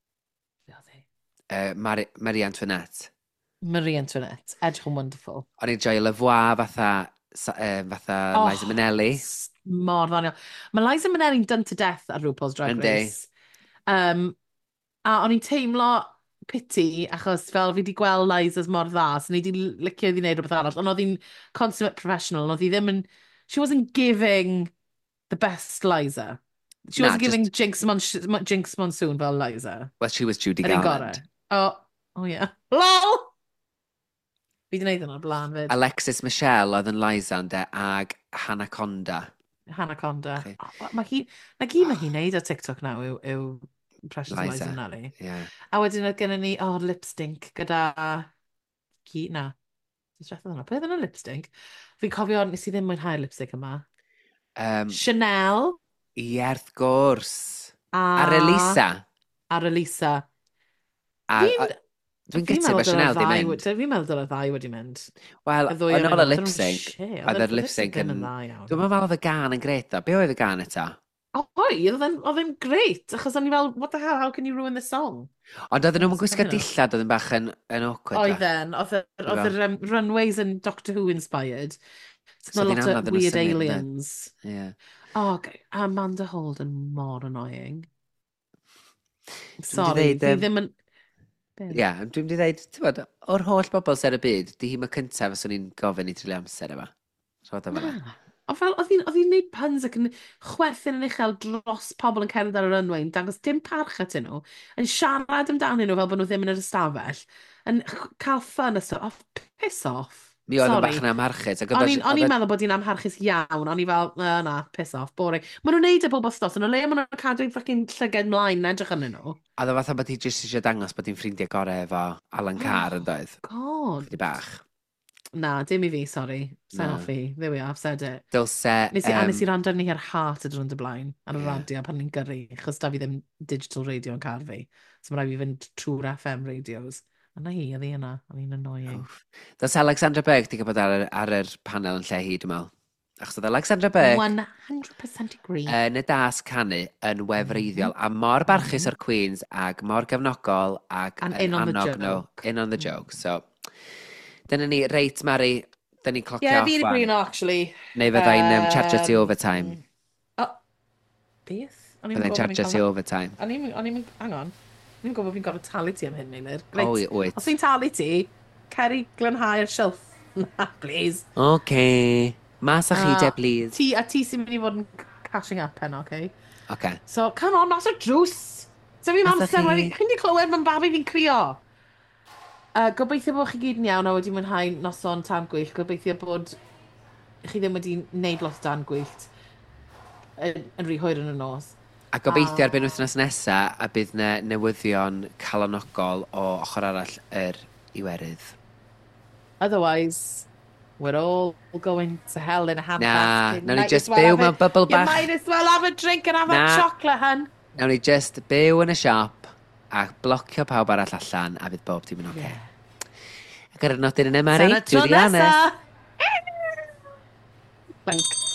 Marie Antoinette. Marie Antoinette, edrych yn wonderful. O'n i'n joio Lavoie fatha Liza Minnelli. Mor ddoniol. Mae Liza Minnelli'n done to death ar RuPaul's Drag Race. A o'n i'n teimlo pity, achos fel fi wedi gweld Liza's mor dda, so ni wedi licio iddi wneud rhywbeth arall, ond oedd hi'n consummate professional, oedd hi ddim yn... She wasn't giving The best Liza. She Na, wasn't giving Jinx Monsoon fel Liza. Well, she was Judy Yr un Garland. gorau. Oh yeah. LOL! Fi di wneud yna blaen fyd. Alexis Michelle oedd yn Liza ynde, ag Hannah Conda. Hannah Conda. Chi? Mae hi wneud ar TikTok nawr yw Precious Liza Liza. Minnelli. Yeah. A wedyn oedd gennym ni, lip stink gyda... Na. Beth yna lip stink? Fi'n cofio, nes i ddim mwynhau'r lip stink yma. Chanel. Ie, wrth gwrs. A... Ar Elisa. Ar Elisa. Dwi'n gytio bod Chanel di mynd. Fi'n meddwl dylai ddau wedi mynd. Wel, yn ôl y lip sync, oedd yr lip sync yn... Dwi'n meddwl oedd y gan yn gret o. Be oedd y gan eto? Oedd e'n greit, achos o'n i fel, what the hell, how can you ruin the song? Ond oedden nhw'n gwisgo dillad oedd yn bach yn awkward. Oedd yr runways yn Doctor Who inspired. So lot of weird aliens. Yeah. Amanda Holden, mor annoying. Sorry, fi ddim yn... Ie, dwi'n mynd i ddweud, ti'n bod, o'r holl bobl sy'n y byd, di hi mae cyntaf os o'n i'n gofyn i trilio amser yma. Roedd o fyna. Ond fel, oedd hi'n gwneud puns ac yn chwerthin yn uchel dros pobl yn cerdded ar y runway, yn dangos dim parch atyn nhw, yn siarad amdanyn nhw fel bod nhw ddim yn yr ystafell, yn cael fun y stuff. Piss off. Mi oedd yn bach yn amharchus. O'n i'n meddwl bod hi'n amharchus iawn, o'n i fel, na, piss off, boring. Maen nhw'n neud y bob ostos, yn o le maen nhw'n cadw i'n ffocin llyged mlaen yn edrych arnyn nhw. A dda fatha bod hi jyst eisiau dangos bod hi'n ffrindiau gorau efo Alan Carr yn doedd. God. Ffrindiau bach. Na, dim i fi, sorry. Sa'n off i. There we are, I've said it. Dylse... Nes i rando ni ar Heart y drwy'n dy blaen, ar y radio pan ni'n gyrru, achos da fi ddim digital radio yn car fi. So mae rai fi fynd trwy'r FM radios. A na hi, oedd hi yna, oedd hi'n annoying. Does Alexandra Burke di cael bod ar yr panel yn lle hi, dwi'n meddwl. Achos oedd Alexandra Burke... 100% agree. Yn y das canu yn wefreiddiol, a mor barchus o'r Queens, ag mor gefnogol, ag in on the joke. So, dyna ni, reit, Mari, dyna ni clocio off. Fi'n agree no, actually. Neu fyddai'n charge ti overtime. Beth? Fyddai'n charge ti overtime. Hang on. Ni'n gwybod fi'n gorfod talu ti am hyn, Eilir. Wyt. Os fi'n talu ti, ceri glanhau'r shelf. Na, please. OK. Mas a chi de, please. Ti sy'n mynd i fod yn cashing up heno, OK? OK. So, come on, mas o drws. So fi'n amser, chi'n di clywed ma'n babi fi'n crio. Gobeithio bod chi gyd yn iawn a wedi mwynhau noson tan gwyllt. Gobeithio bod chi ddim wedi wneud lot dan gwyllt yn rhy hwyr yn y nos. A gobeithio ar ben wythnos nesa a bydd na newyddion calonogol o ochr arall yr Iwerydd. Otherwise, we're all going to hell in a handbasket. Nawn ni just byw mewn bubble bach. You might as well have a drink and have a chocolate, hun. Nawn ni just byw yn y siop a blocio pawb arall allan a bydd bob dim yn oce. Ac ar y nodyn yna, Mari, Sana tro nesa! Thank